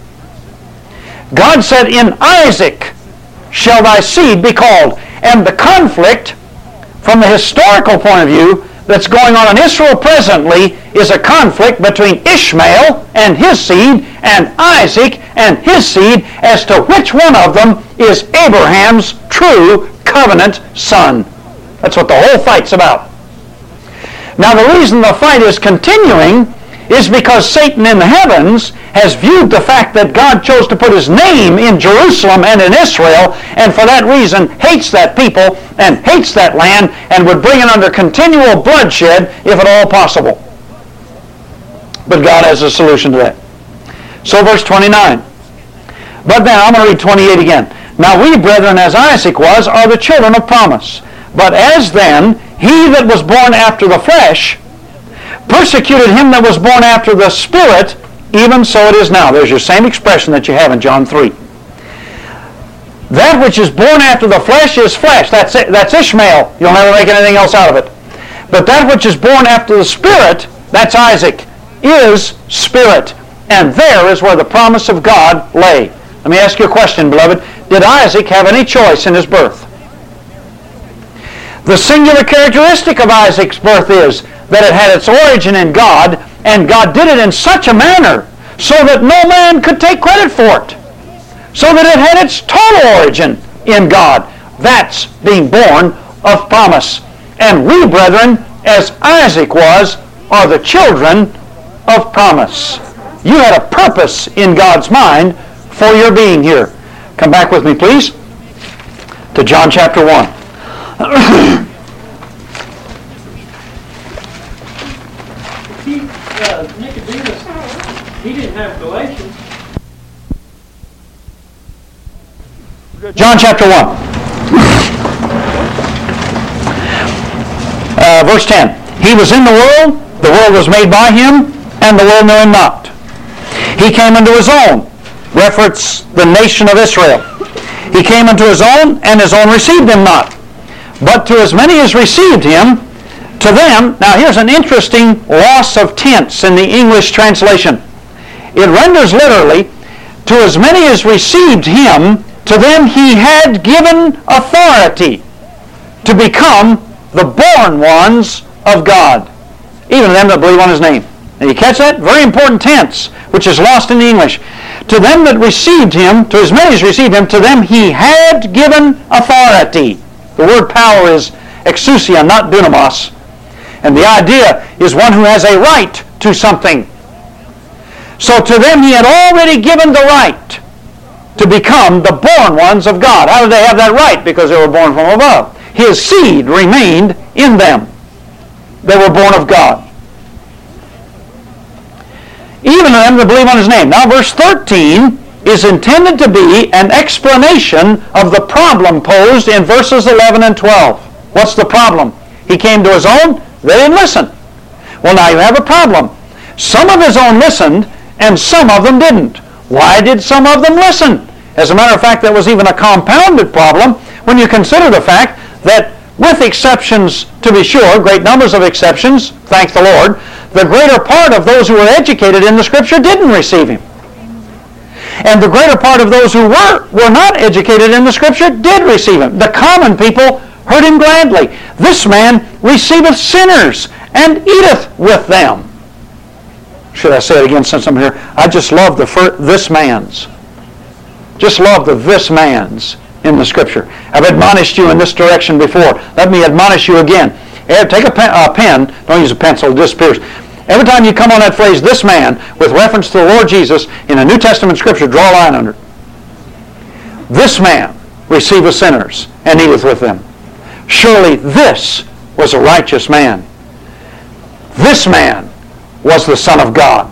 God said, in Isaac shall thy seed be called. And the conflict, from the historical point of view, that's going on in Israel presently is a conflict between Ishmael and his seed and Isaac and his seed as to which one of them is Abraham's true covenant son. That's what the whole fight's about. Now the reason the fight is continuing is because Satan in the heavens has viewed the fact that God chose to put his name in Jerusalem and in Israel, and for that reason hates that people and hates that land and would bring it under continual bloodshed if at all possible. But God has a solution to that. So verse 29. But then, I'm going to read 28 again. Now we, brethren, as Isaac was, are the children of promise. But as then, he that was born after the flesh persecuted him that was born after the Spirit, even so it is now. There's your same expression that you have in John 3. That which is born after the flesh is flesh. That's it. That's Ishmael. You'll never make anything else out of it. But that which is born after the Spirit, that's Isaac, is Spirit. And there is where the promise of God lay. Let me ask you a question, beloved. Did Isaac have any choice in his birth? The singular characteristic of Isaac's birth is that it had its origin in God, and God did it in such a manner so that no man could take credit for it. So that it had its total origin in God. That's being born of promise. And we, brethren, as Isaac was, are the children of promise. You had a purpose in God's mind for your being here. Come back with me, please, to John chapter 1. Nicodemus, he didn't have Galatians. John chapter 1. Verse 10. He was in the world was made by him, and the world knew him not. He came unto his own, reference the nation of Israel. He came unto his own, and his own received him not. But to as many as received him, to them, now here's an interesting loss of tense in the English translation. It renders literally, to as many as received him, to them he had given authority to become the born ones of God, even them that believe on His name. Now you catch that? Very important tense, which is lost in the English. To them that received Him, to as many as received Him, to them He had given authority. The word power is exousia, not dunamos. And the idea is one who has a right to something. So to them He had already given the right to become the born ones of God. How did they have that right? Because they were born from above. His seed remained in them. They were born of God. Even to them that believe on His name. Now verse 13 is intended to be an explanation of the problem posed in verses 11 and 12. What's the problem? He came to His own, they didn't listen. Well, now you have a problem. Some of His own listened, and some of them didn't. Why did some of them listen? As a matter of fact, that was even a compounded problem when you consider the fact that, with exceptions to be sure, great numbers of exceptions, thank the Lord, the greater part of those who were educated in the Scripture didn't receive Him. And the greater part of those who were not educated in the Scripture did receive Him. The common people heard Him gladly. This man receiveth sinners and eateth with them. Should I say it again since I'm here? I just love the this man's. Just love the this man's in the Scripture. I've admonished you in this direction before. Let me admonish you again. Take a pen. Don't use a pencil. It disappears. Every time you come on that phrase, this man, with reference to the Lord Jesus, in a New Testament Scripture, draw a line under it. This man receiveth sinners and eateth with them. Surely this was a righteous man. This man was the Son of God.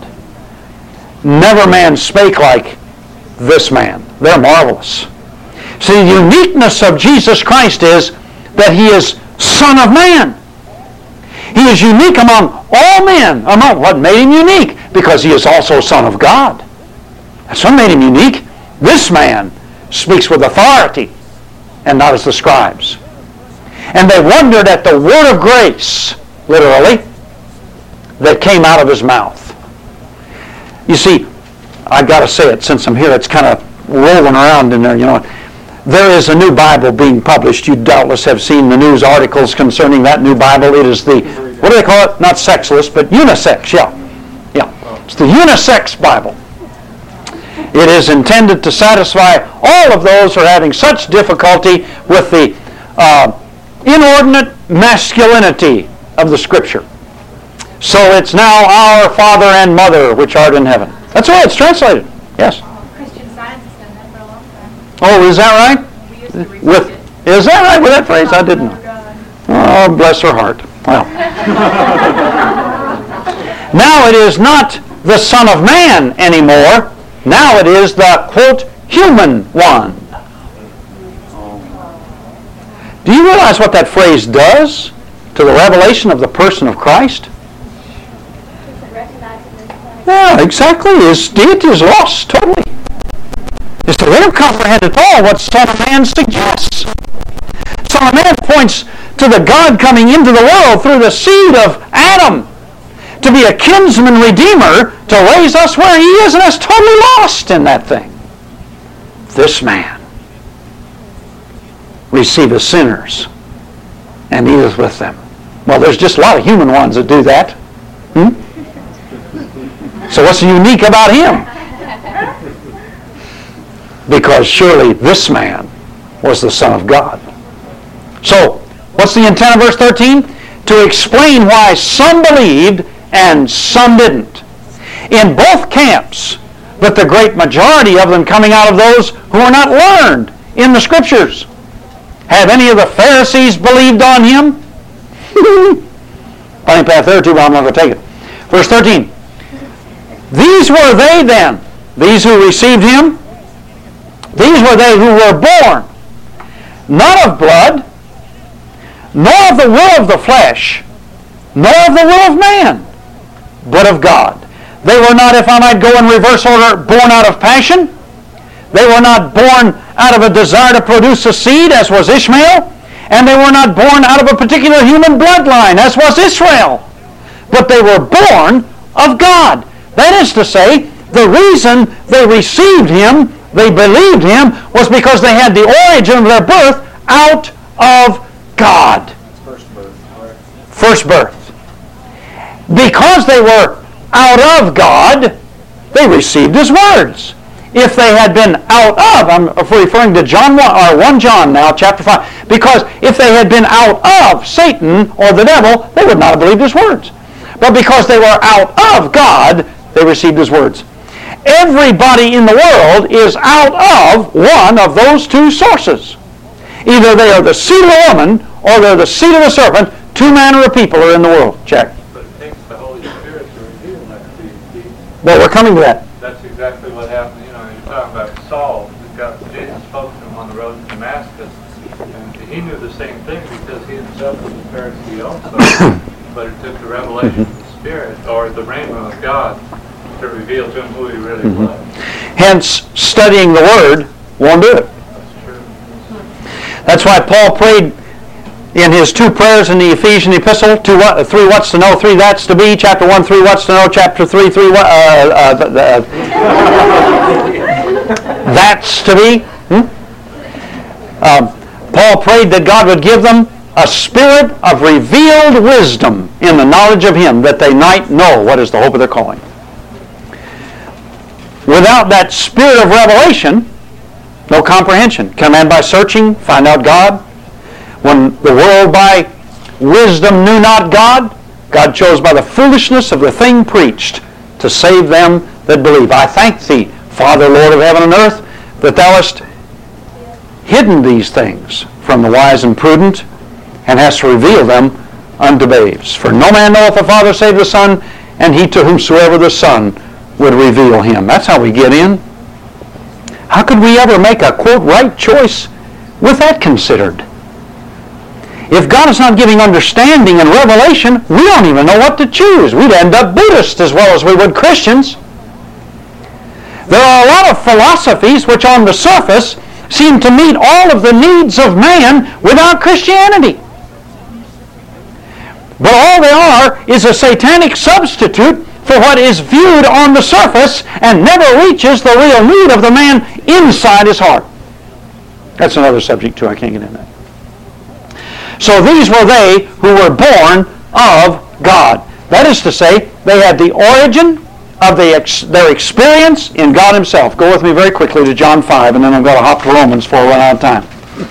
Never man spake like this man. They're marvelous. See, the uniqueness of Jesus Christ is that He is Son of Man. He is unique among all men. Among what made Him unique? Because He is also Son of God. That's what made Him unique. This man speaks with authority and not as the scribes. And they wondered at the word of grace, literally, that came out of His mouth. You see, I've got to say it since I'm here. It's kind of rolling around in there, you know. There is a new Bible being published. You doubtless have seen the news articles concerning that new Bible. It is the, what do they call it? Not sexless, but unisex, yeah. It's the unisex Bible. It is intended to satisfy all of those who are having such difficulty with the inordinate masculinity of the Scripture. So it's now our Father and Mother which art in heaven. That's the way it's translated. Yes. Christian Science has done that for a long time. Oh, is that right? We used to repeat it. Is that right with that phrase? I didn't know. Oh, bless her heart. Well. Now it is not the Son of Man anymore. Now it is the, quote, human one. Do you realize what that phrase does to the revelation of the person of Christ? Yeah, exactly. His deity is lost totally. So they don't comprehend at all what Son of Man suggests. Son of Man points to the God coming into the world through the seed of Adam to be a kinsman redeemer to raise us where He is, and is totally lost in that thing. This man receiveth sinners and eateth with them. Well, there's just a lot of human ones that do that. So what's unique about Him? Because surely this man was the Son of God. So, what's the intent of verse 13? To explain why some believed and some didn't. In both camps, but the great majority of them coming out of those who are not learned in the Scriptures. Have any of the Pharisees believed on Him? Funny path there too, but I'm not going to take it. Verse 13. These were they then, these who received Him, these were they who were born, not of blood, nor of the will of the flesh, nor of the will of man, but of God. They were not, if I might go in reverse order, born out of passion. They were not born out of a desire to produce a seed, as was Ishmael. And they were not born out of a particular human bloodline, as was Israel. But they were born of God. That is to say, the reason they received Him, they believed Him, was because they had the origin of their birth out of God. first birth. Because they were out of God, they received His words. If they had been out of, I'm referring to John 1, or 1 John now, chapter 5, because if they had been out of Satan or the devil, they would not have believed His words. But because they were out of God, they received His words. Everybody in the world is out of one of those two sources. Either they are the seed of a woman or they're the seed of a serpent. Two manner of people are in the world. Check. But it takes the Holy Spirit to reveal that to you. Well, we're coming to that. That's exactly what happened. You know, you're talking about Saul. Jesus spoke to him on the road to Damascus, and he knew the same thing because he himself was a Pharisee also. But it took the revelation of the Spirit, or the rhema of God, to reveal to him who he really was. Hence, studying the Word won't do it. That's true. That's why Paul prayed in his two prayers in the Ephesian epistle, 3 what's to know, 3 that's to be, chapter 1, 3 what's to know, chapter 3, 3 that's to be. Paul prayed that God would give them a spirit of revealed wisdom in the knowledge of Him, that they might know what is the hope of their calling. Without that spirit of revelation, no comprehension. Can a man by searching find out God? When the world by wisdom knew not God, God chose by the foolishness of the thing preached to save them that believe. I thank Thee, Father, Lord of heaven and earth, that Thou hast hidden these things from the wise and prudent, and hast revealed them unto babes. For no man knoweth the Father save the Son, and he to whomsoever the Son would reveal Him. That's how we get in. How could we ever make a, quote, right choice with that considered? If God is not giving understanding and revelation, we don't even know what to choose. We'd end up Buddhists as well as we would Christians. There are a lot of philosophies which on the surface seem to meet all of the needs of man without Christianity. But all they are is a satanic substitute for what is viewed on the surface and never reaches the real need of the man inside his heart. That's another subject too. I can't get into that. So these were they who were born of God. That is to say, they had the origin of their experience in God Himself. Go with me very quickly to John 5, and then I'm going to hop to Romans before we run out of time.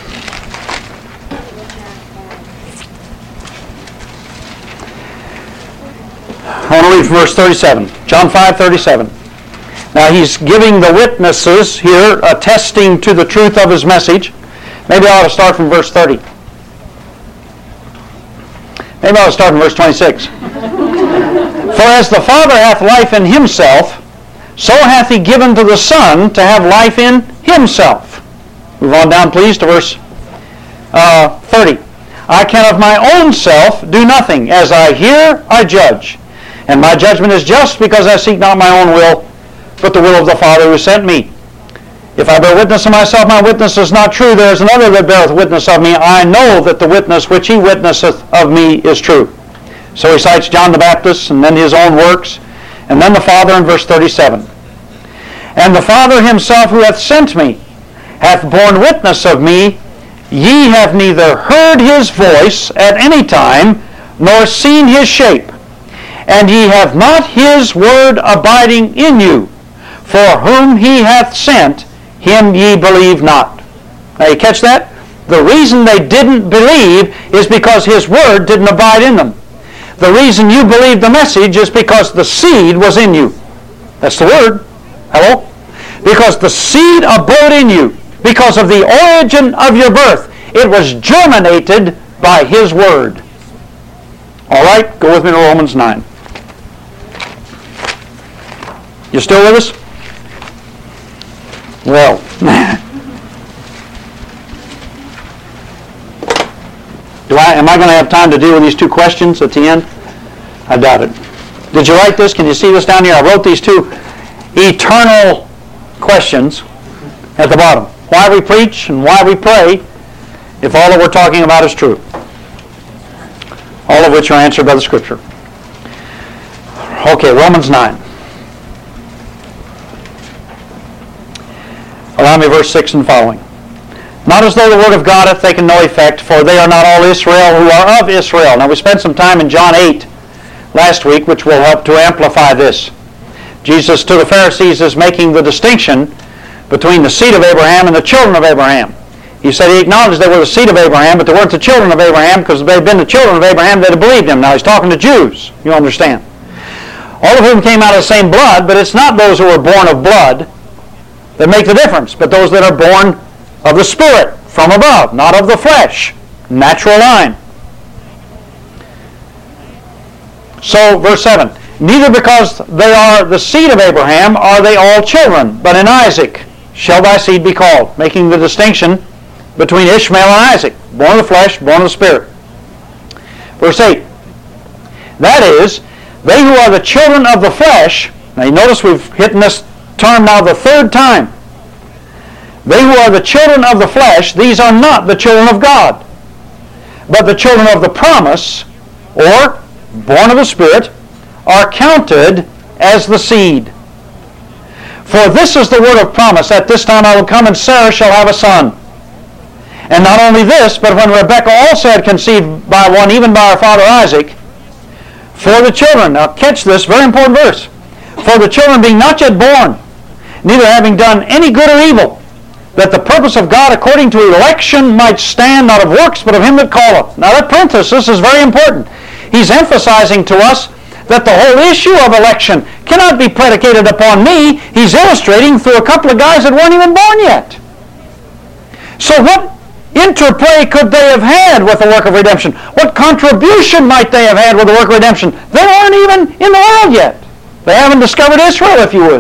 I want to read from verse 37. John 5:37. Now he's giving the witnesses here attesting to the truth of his message. Maybe I ought to start from verse 30. Maybe I ought to start from verse 26. For as the Father hath life in Himself, so hath He given to the Son to have life in Himself. Move on down, please, to verse 30. I can of my own self do nothing. As I hear, I judge. And my judgment is just, because I seek not my own will, but the will of the Father who sent me. If I bear witness of myself, my witness is not true. There is another that beareth witness of me. I know that the witness which he witnesseth of me is true. So he cites John the Baptist, and then his own works, and then the Father in verse 37. And the Father Himself who hath sent me hath borne witness of me. Ye have neither heard His voice at any time, nor seen His shape. And ye have not His word abiding in you. For whom He hath sent, Him ye believe not. Now you catch that? The reason they didn't believe is because His word didn't abide in them. The reason you believed the message is because the seed was in you. That's the word. Hello? Because the seed abode in you. Because of the origin of your birth. It was germinated by His word. All right? Go with me to Romans 9. You still with us? Well, am I going to have time to deal with these two questions at the end? I doubt it. Did you write this? Can you see this down here? I wrote these two eternal questions at the bottom. Why we preach and why we pray, if all that we're talking about is true. All of which are answered by the Scripture. Okay, Romans 9. Allow me verse 6 and following. Not as though the word of God hath taken no effect, for they are not all Israel who are of Israel. Now we spent some time in John 8 last week, which will help to amplify this. Jesus to the Pharisees is making the distinction between the seed of Abraham and the children of Abraham. He said he acknowledged they were the seed of Abraham, but they weren't the children of Abraham, because if they had been the children of Abraham, they'd have believed him. Now he's talking to Jews, you understand. All of whom came out of the same blood, but it's not those who were born of blood that make the difference, but those that are born of the Spirit, from above, not of the flesh, natural line. So, verse 7, neither because they are the seed of Abraham are they all children, but in Isaac shall thy seed be called, making the distinction between Ishmael and Isaac, born of the flesh, born of the Spirit. Verse 8, that is, they who are the children of the flesh, now you notice we've hit this term now the third time. They who are the children of the flesh, these are not the children of God, but the children of the promise, or born of the Spirit, are counted as the seed. For this is the word of promise, at this time I will come, and Sarah shall have a son. And not only this, but when Rebekah also had conceived by one, even by her father Isaac, for the children, now catch this, very important verse, for the children being not yet born, neither having done any good or evil, that the purpose of God according to election might stand, not of works, but of him that calleth. Now that parenthesis is very important. He's emphasizing to us that the whole issue of election cannot be predicated upon me. He's illustrating through a couple of guys that weren't even born yet. So what interplay could they have had with the work of redemption? What contribution might they have had with the work of redemption? They weren't even in the world yet. They haven't discovered Israel, if you would.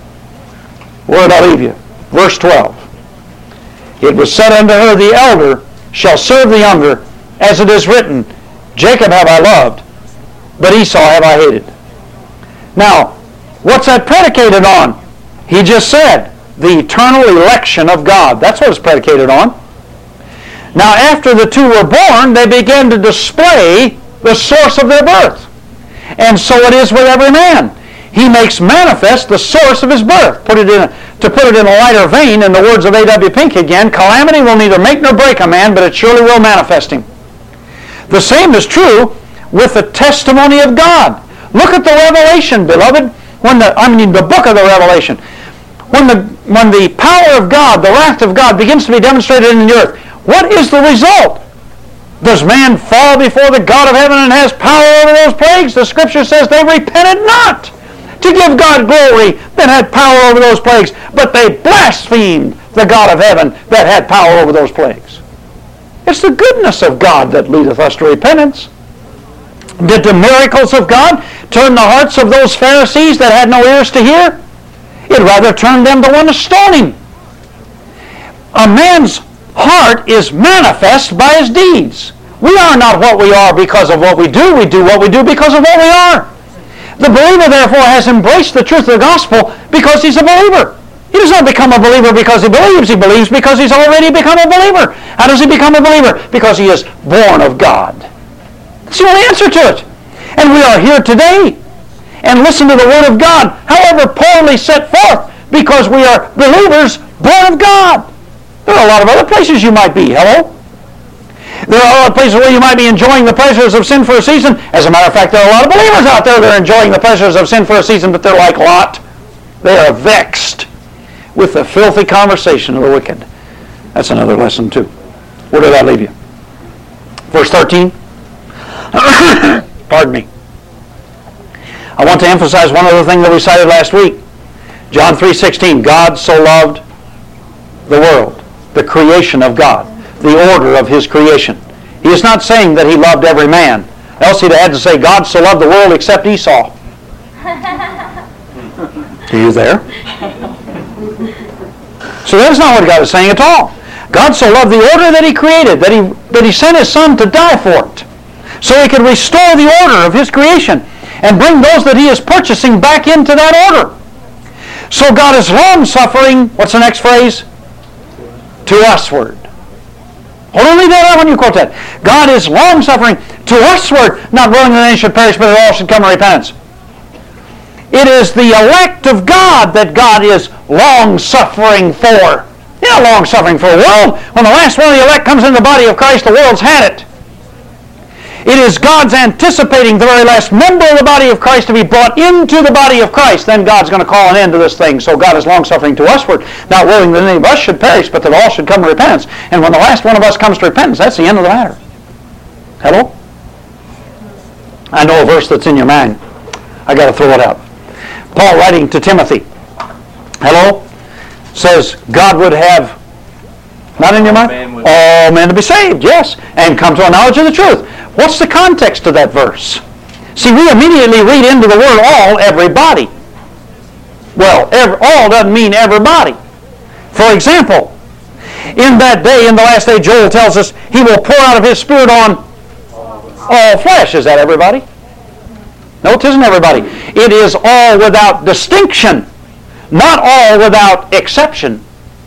Where did I leave you? Verse 12. It was said unto her, the elder shall serve the younger, as it is written, Jacob have I loved, but Esau have I hated. Now, what's that predicated on? He just said, the eternal election of God. That's what it's predicated on. Now, after the two were born, they began to display the source of their birth. And so it is with every man. He makes manifest the source of his birth. To put it in a lighter vein, in the words of A.W. Pink again, calamity will neither make nor break a man, but it surely will manifest him. The same is true with the testimony of God. Look at the Revelation, beloved. The book of the Revelation. When the power of God, the wrath of God, begins to be demonstrated in the earth, what is the result? Does man fall before the God of heaven and has power over those plagues? The Scripture says they repented not to give God glory that had power over those plagues, but they blasphemed the God of heaven that had power over those plagues. It's the goodness of God that leadeth us to repentance. Did the miracles of God turn the hearts of those Pharisees that had no ears to hear? It rather turned them to want to stone him. A man's heart is manifest by his deeds. We are not what we are because of what we do. We do what we do because of what we are. The believer, therefore, has embraced the truth of the gospel because he's a believer. He does not become a believer because he believes. He believes because he's already become a believer. How does he become a believer? Because he is born of God. That's the only answer to it. And we are here today and listen to the Word of God, however poorly set forth, because we are believers born of God. There are a lot of other places you might be. Hello? There are a lot of places where you might be enjoying the pleasures of sin for a season. As a matter of fact, there are a lot of believers out there that are enjoying the pleasures of sin for a season, but they're like Lot. They are vexed with the filthy conversation of the wicked. That's another lesson too. Where did I leave you? Verse 13. Pardon me. I want to emphasize one other thing that we cited last week. John 3:16. God so loved the world, the creation of God, the order of His creation. He is not saying that He loved every man. Else He'd had to say, God so loved the world except Esau. Are you there? So that's not what God is saying at all. God so loved the order that He created, that He sent His Son to die for it, so He could restore the order of His creation and bring those that He is purchasing back into that order. So God is long-suffering, what's the next phrase? To usward. Hold on, leave that out when you quote that. God is long-suffering to usward, not willing that any should perish, but that all should come to repentance. It is the elect of God that God is long-suffering for. You're not long-suffering for a world. When the last one of the elect comes into the body of Christ, the world's had it. It is God's anticipating the very last member of the body of Christ to be brought into the body of Christ. Then God's going to call an end to this thing. So God is long-suffering to us. We're not willing that any of us should perish, but that all should come to repentance. And when the last one of us comes to repentance, that's the end of the matter. Hello? I know a verse that's in your mind. I got to throw it out. Paul writing to Timothy. Hello? Says God would have, not in your mind? All men to be saved, yes. And come to a knowledge of the truth. What's the context of that verse? See, we immediately read into the word all, everybody. Well, all doesn't mean everybody. For example, in that day, in the last day, Joel tells us he will pour out of his Spirit on all flesh. Is that everybody? No, it isn't everybody. It is all without distinction, not all without exception.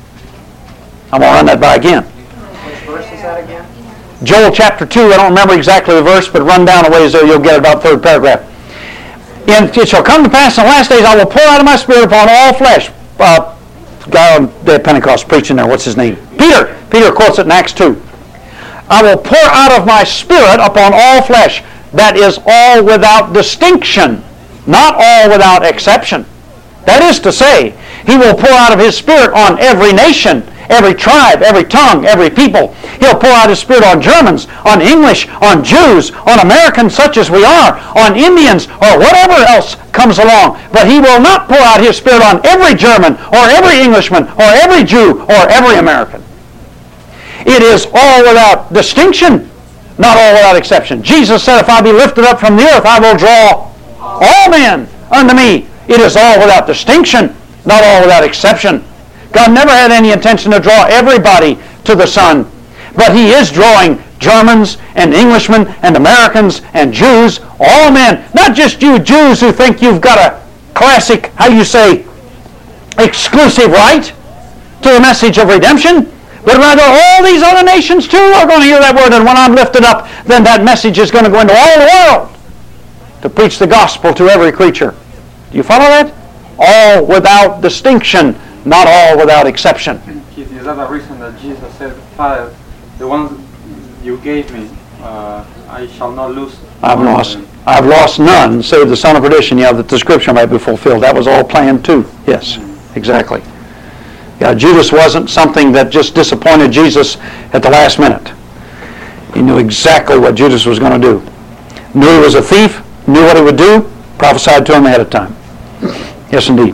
I'm going to run that by again. Which verse is that again? Joel chapter 2, I don't remember exactly the verse, but run down a ways there, you'll get about third paragraph. It shall come to pass in the last days, I will pour out of my Spirit upon all flesh. Guy on the Pentecost preaching there, what's his name? Peter. Peter quotes it in Acts 2. I will pour out of my Spirit upon all flesh. That is all without distinction, not all without exception. That is to say, he will pour out of his Spirit on every nation, every tribe, every tongue, every people. He'll pour out his Spirit on Germans, on English, on Jews, on Americans such as we are, on Indians, or whatever else comes along. But he will not pour out his Spirit on every German, or every Englishman, or every Jew, or every American. It is all without distinction, not all without exception. Jesus said, if I be lifted up from the earth, I will draw all men unto me. It is all without distinction, not all without exception. God never had any intention to draw everybody to the Son, but he is drawing Germans and Englishmen and Americans and Jews, all men, not just you Jews who think you've got a classic, how you say, exclusive right to the message of redemption, but rather all these other nations too are going to hear that word, and when I'm lifted up, then that message is going to go into all the world to preach the gospel to every creature. Do you follow that? All without distinction, not all without exception. Is that the reason that Jesus said, Father, the ones you gave me, I shall not lose? I've lost none, save the son of perdition, that the scripture might be fulfilled. That was all planned too. Yes, exactly. Yeah, Judas wasn't something that just disappointed Jesus at the last minute. He knew exactly what Judas was going to do. Knew he was a thief, knew what he would do, prophesied to him ahead of time. Yes, indeed.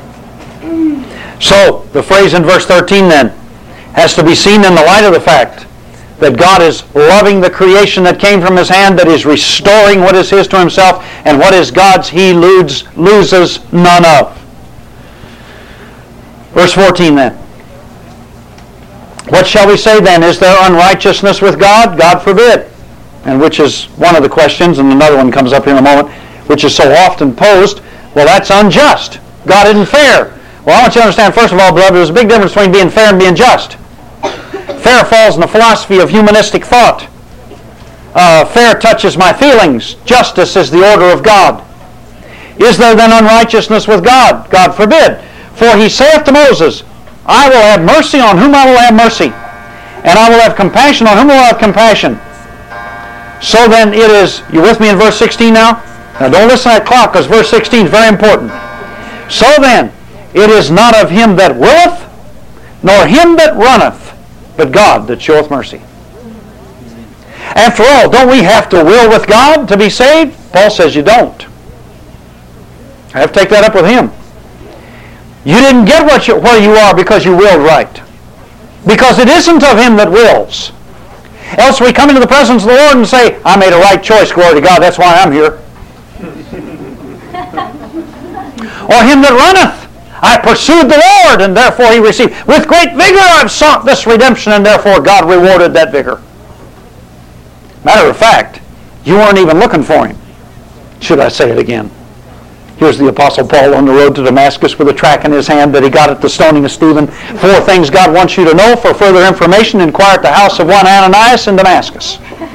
So, the phrase in verse 13 then has to be seen in the light of the fact that God is loving the creation that came from his hand, that is restoring what is his to himself, and what is God's he loses none of. Verse 14 then. What shall we say then? Is there unrighteousness with God? God forbid. And which is one of the questions, and another one comes up here in a moment, which is so often posed. Well, that's unjust. God isn't fair. Well, I want you to understand, first of all, beloved, there's a big difference between being fair and being just. Fair falls in the philosophy of humanistic thought. Fair touches my feelings. Justice is the order of God. Is there then unrighteousness with God? God forbid. For he saith to Moses, I will have mercy on whom I will have mercy, and I will have compassion on whom I will have compassion. So then it is, you with me in verse 16 now? Now don't listen to that clock, because verse 16 is very important. So then, it is not of him that willeth, nor him that runneth, but God that showeth mercy. After all, don't we have to will with God to be saved? Paul says you don't. I have to take that up with him. You didn't get where you are because you willed right. Because it isn't of him that wills. Else we come into the presence of the Lord and say, I made a right choice, glory to God, that's why I'm here. Or him that runneth. I pursued the Lord, and therefore he received. With great vigor I've sought this redemption, and therefore God rewarded that vigor. Matter of fact, you weren't even looking for him. Should I say it again? Here's the Apostle Paul on the road to Damascus with a tract in his hand that he got at the stoning of Stephen. 4 things God wants you to know. For further information, inquire at the house of one Ananias in Damascus.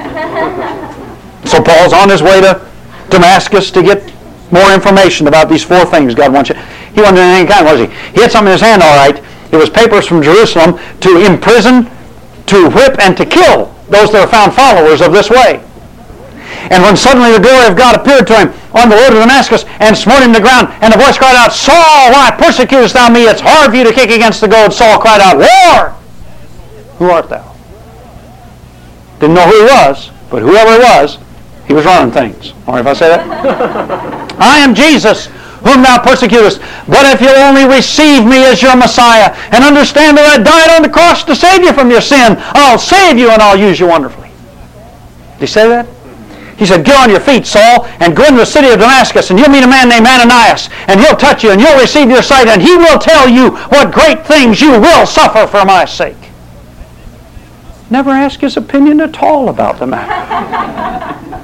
So Paul's on his way to Damascus to get more information about these 4 things God wants you. He wasn't doing any kind, was he? He had something in his hand, all right, It was papers from Jerusalem to imprison, to whip, and to kill those that are found followers of this way. And when suddenly the glory of God appeared to him on the road to Damascus and smote him to the ground, and the voice cried out, Saul, why persecutest thou me? It's hard for you to kick against the goad. Saul cried out, Lord, who art thou? Didn't know who he was, but whoever it was, he was running things. All right, if I say that? I am Jesus, whom thou persecutest. But if you'll only receive me as your Messiah and understand that I died on the cross to save you from your sin, I'll save you and I'll use you wonderfully. Did he say that? He said, get on your feet, Saul, and go into the city of Damascus, and you'll meet a man named Ananias, and he'll touch you, and you'll receive your sight, and he will tell you what great things you will suffer for my sake. Never ask his opinion at all about the matter.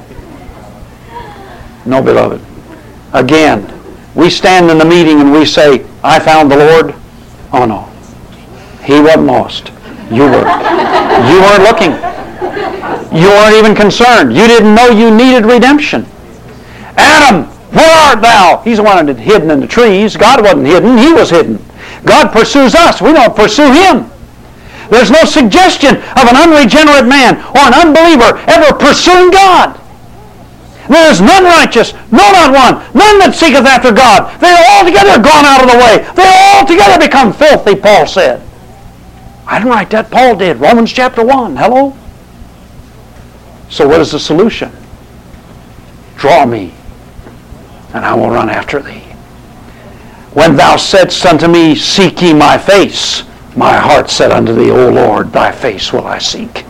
No, beloved. Again, we stand in the meeting and we say, I found the Lord. Oh, no. He wasn't lost. You were. You weren't looking. You weren't even concerned. You didn't know you needed redemption. Adam, where art thou? He's the one that hidden in the trees. God wasn't hidden. He was hidden. God pursues us. We don't pursue him. There's no suggestion of an unregenerate man or an unbeliever ever pursuing God. There is none righteous, no, not one, none that seeketh after God. They are altogether gone out of the way. They are altogether become filthy, Paul said. I didn't write that, Paul did. Romans chapter 1. Hello? So what is the solution? Draw me, and I will run after thee. When thou saidst unto me, seek ye my face, my heart said unto thee, O Lord, thy face will I seek.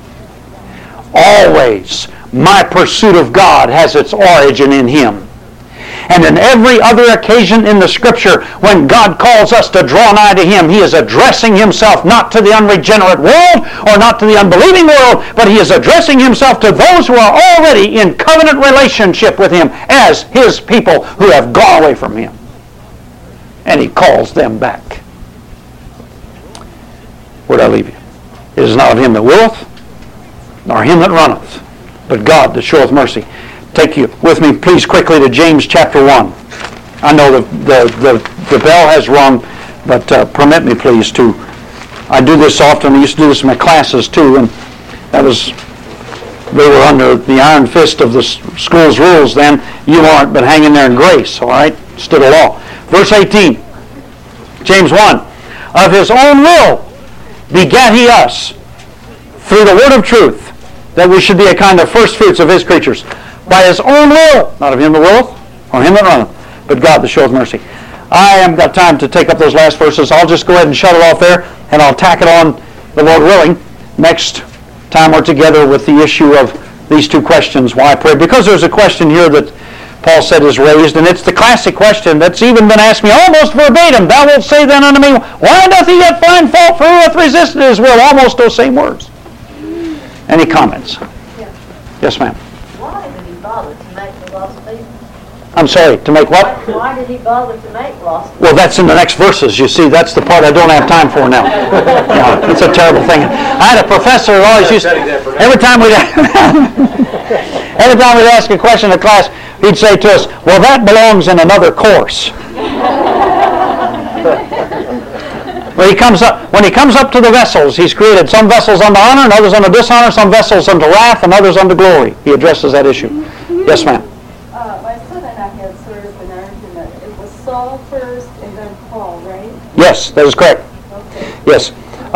Always my pursuit of God has its origin in him. And in every other occasion in the Scripture, when God calls us to draw nigh to him, he is addressing himself not to the unregenerate world or not to the unbelieving world, but he is addressing himself to those who are already in covenant relationship with him as his people who have gone away from him. And he calls them back. Where did I leave you? It is not of him that willeth, nor him that runneth, but God that showeth mercy. Take you with me, please, quickly to James chapter 1. I know the bell has rung, but permit me, please, to... I do this often. I used to do this in my classes, too, and that was... They were under the iron fist of the school's rules then. You aren't, but hang in there in grace, all right? Stood a law. Verse 18, James 1. Of his own will begat he us through the word of truth, that we should be a kind of first fruits of his creatures. By his own will, not of him that willeth, or him that runneth, but God that showeth mercy. I haven't got time to take up those last verses. I'll just go ahead and shut it off there, and I'll tack it on, the Lord willing, next time we're together with the issue of these two questions, why pray? Because there's a question here that Paul said is raised, and it's the classic question that's even been asked me almost verbatim. Thou wilt say then unto me, why doth he yet find fault, for who hath resisted his will? Almost those same words. Any comments? Yes, ma'am. Why did he bother to make the lost people? I'm sorry, to make what? Why did he bother to make lost people? Well, that's in the next verses. You see, that's the part I don't have time for now. Yeah, it's a terrible thing. I had a professor who always used to, every time we'd ask a question in class, he'd say to us, well, that belongs in another course. When he comes up to the vessels, he's created some vessels unto honor and others unto dishonor, some vessels unto wrath and others unto glory. He addresses that issue. Yes, ma'am. My son and I had sort of an argument. It was Saul first and then Paul, right? Yes, that is correct. Okay. Yes.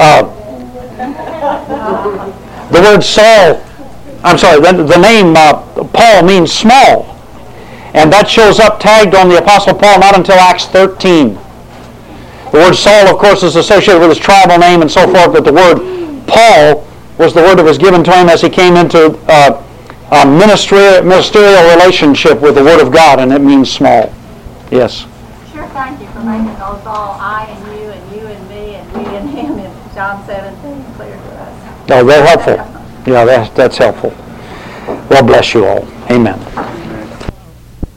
The word Saul, I'm sorry, the name Paul means small. And that shows up tagged on the Apostle Paul not until Acts 13. The word Saul, of course, is associated with his tribal name and so forth, but the word Paul was the word that was given to him as he came into a ministerial relationship with the Word of God, and it means small. Yes? Sure, thank you for making those all I and you and me and we and him in John 17 clear to us. Oh, they're helpful. Yeah, that's helpful. Well, bless you all. Amen.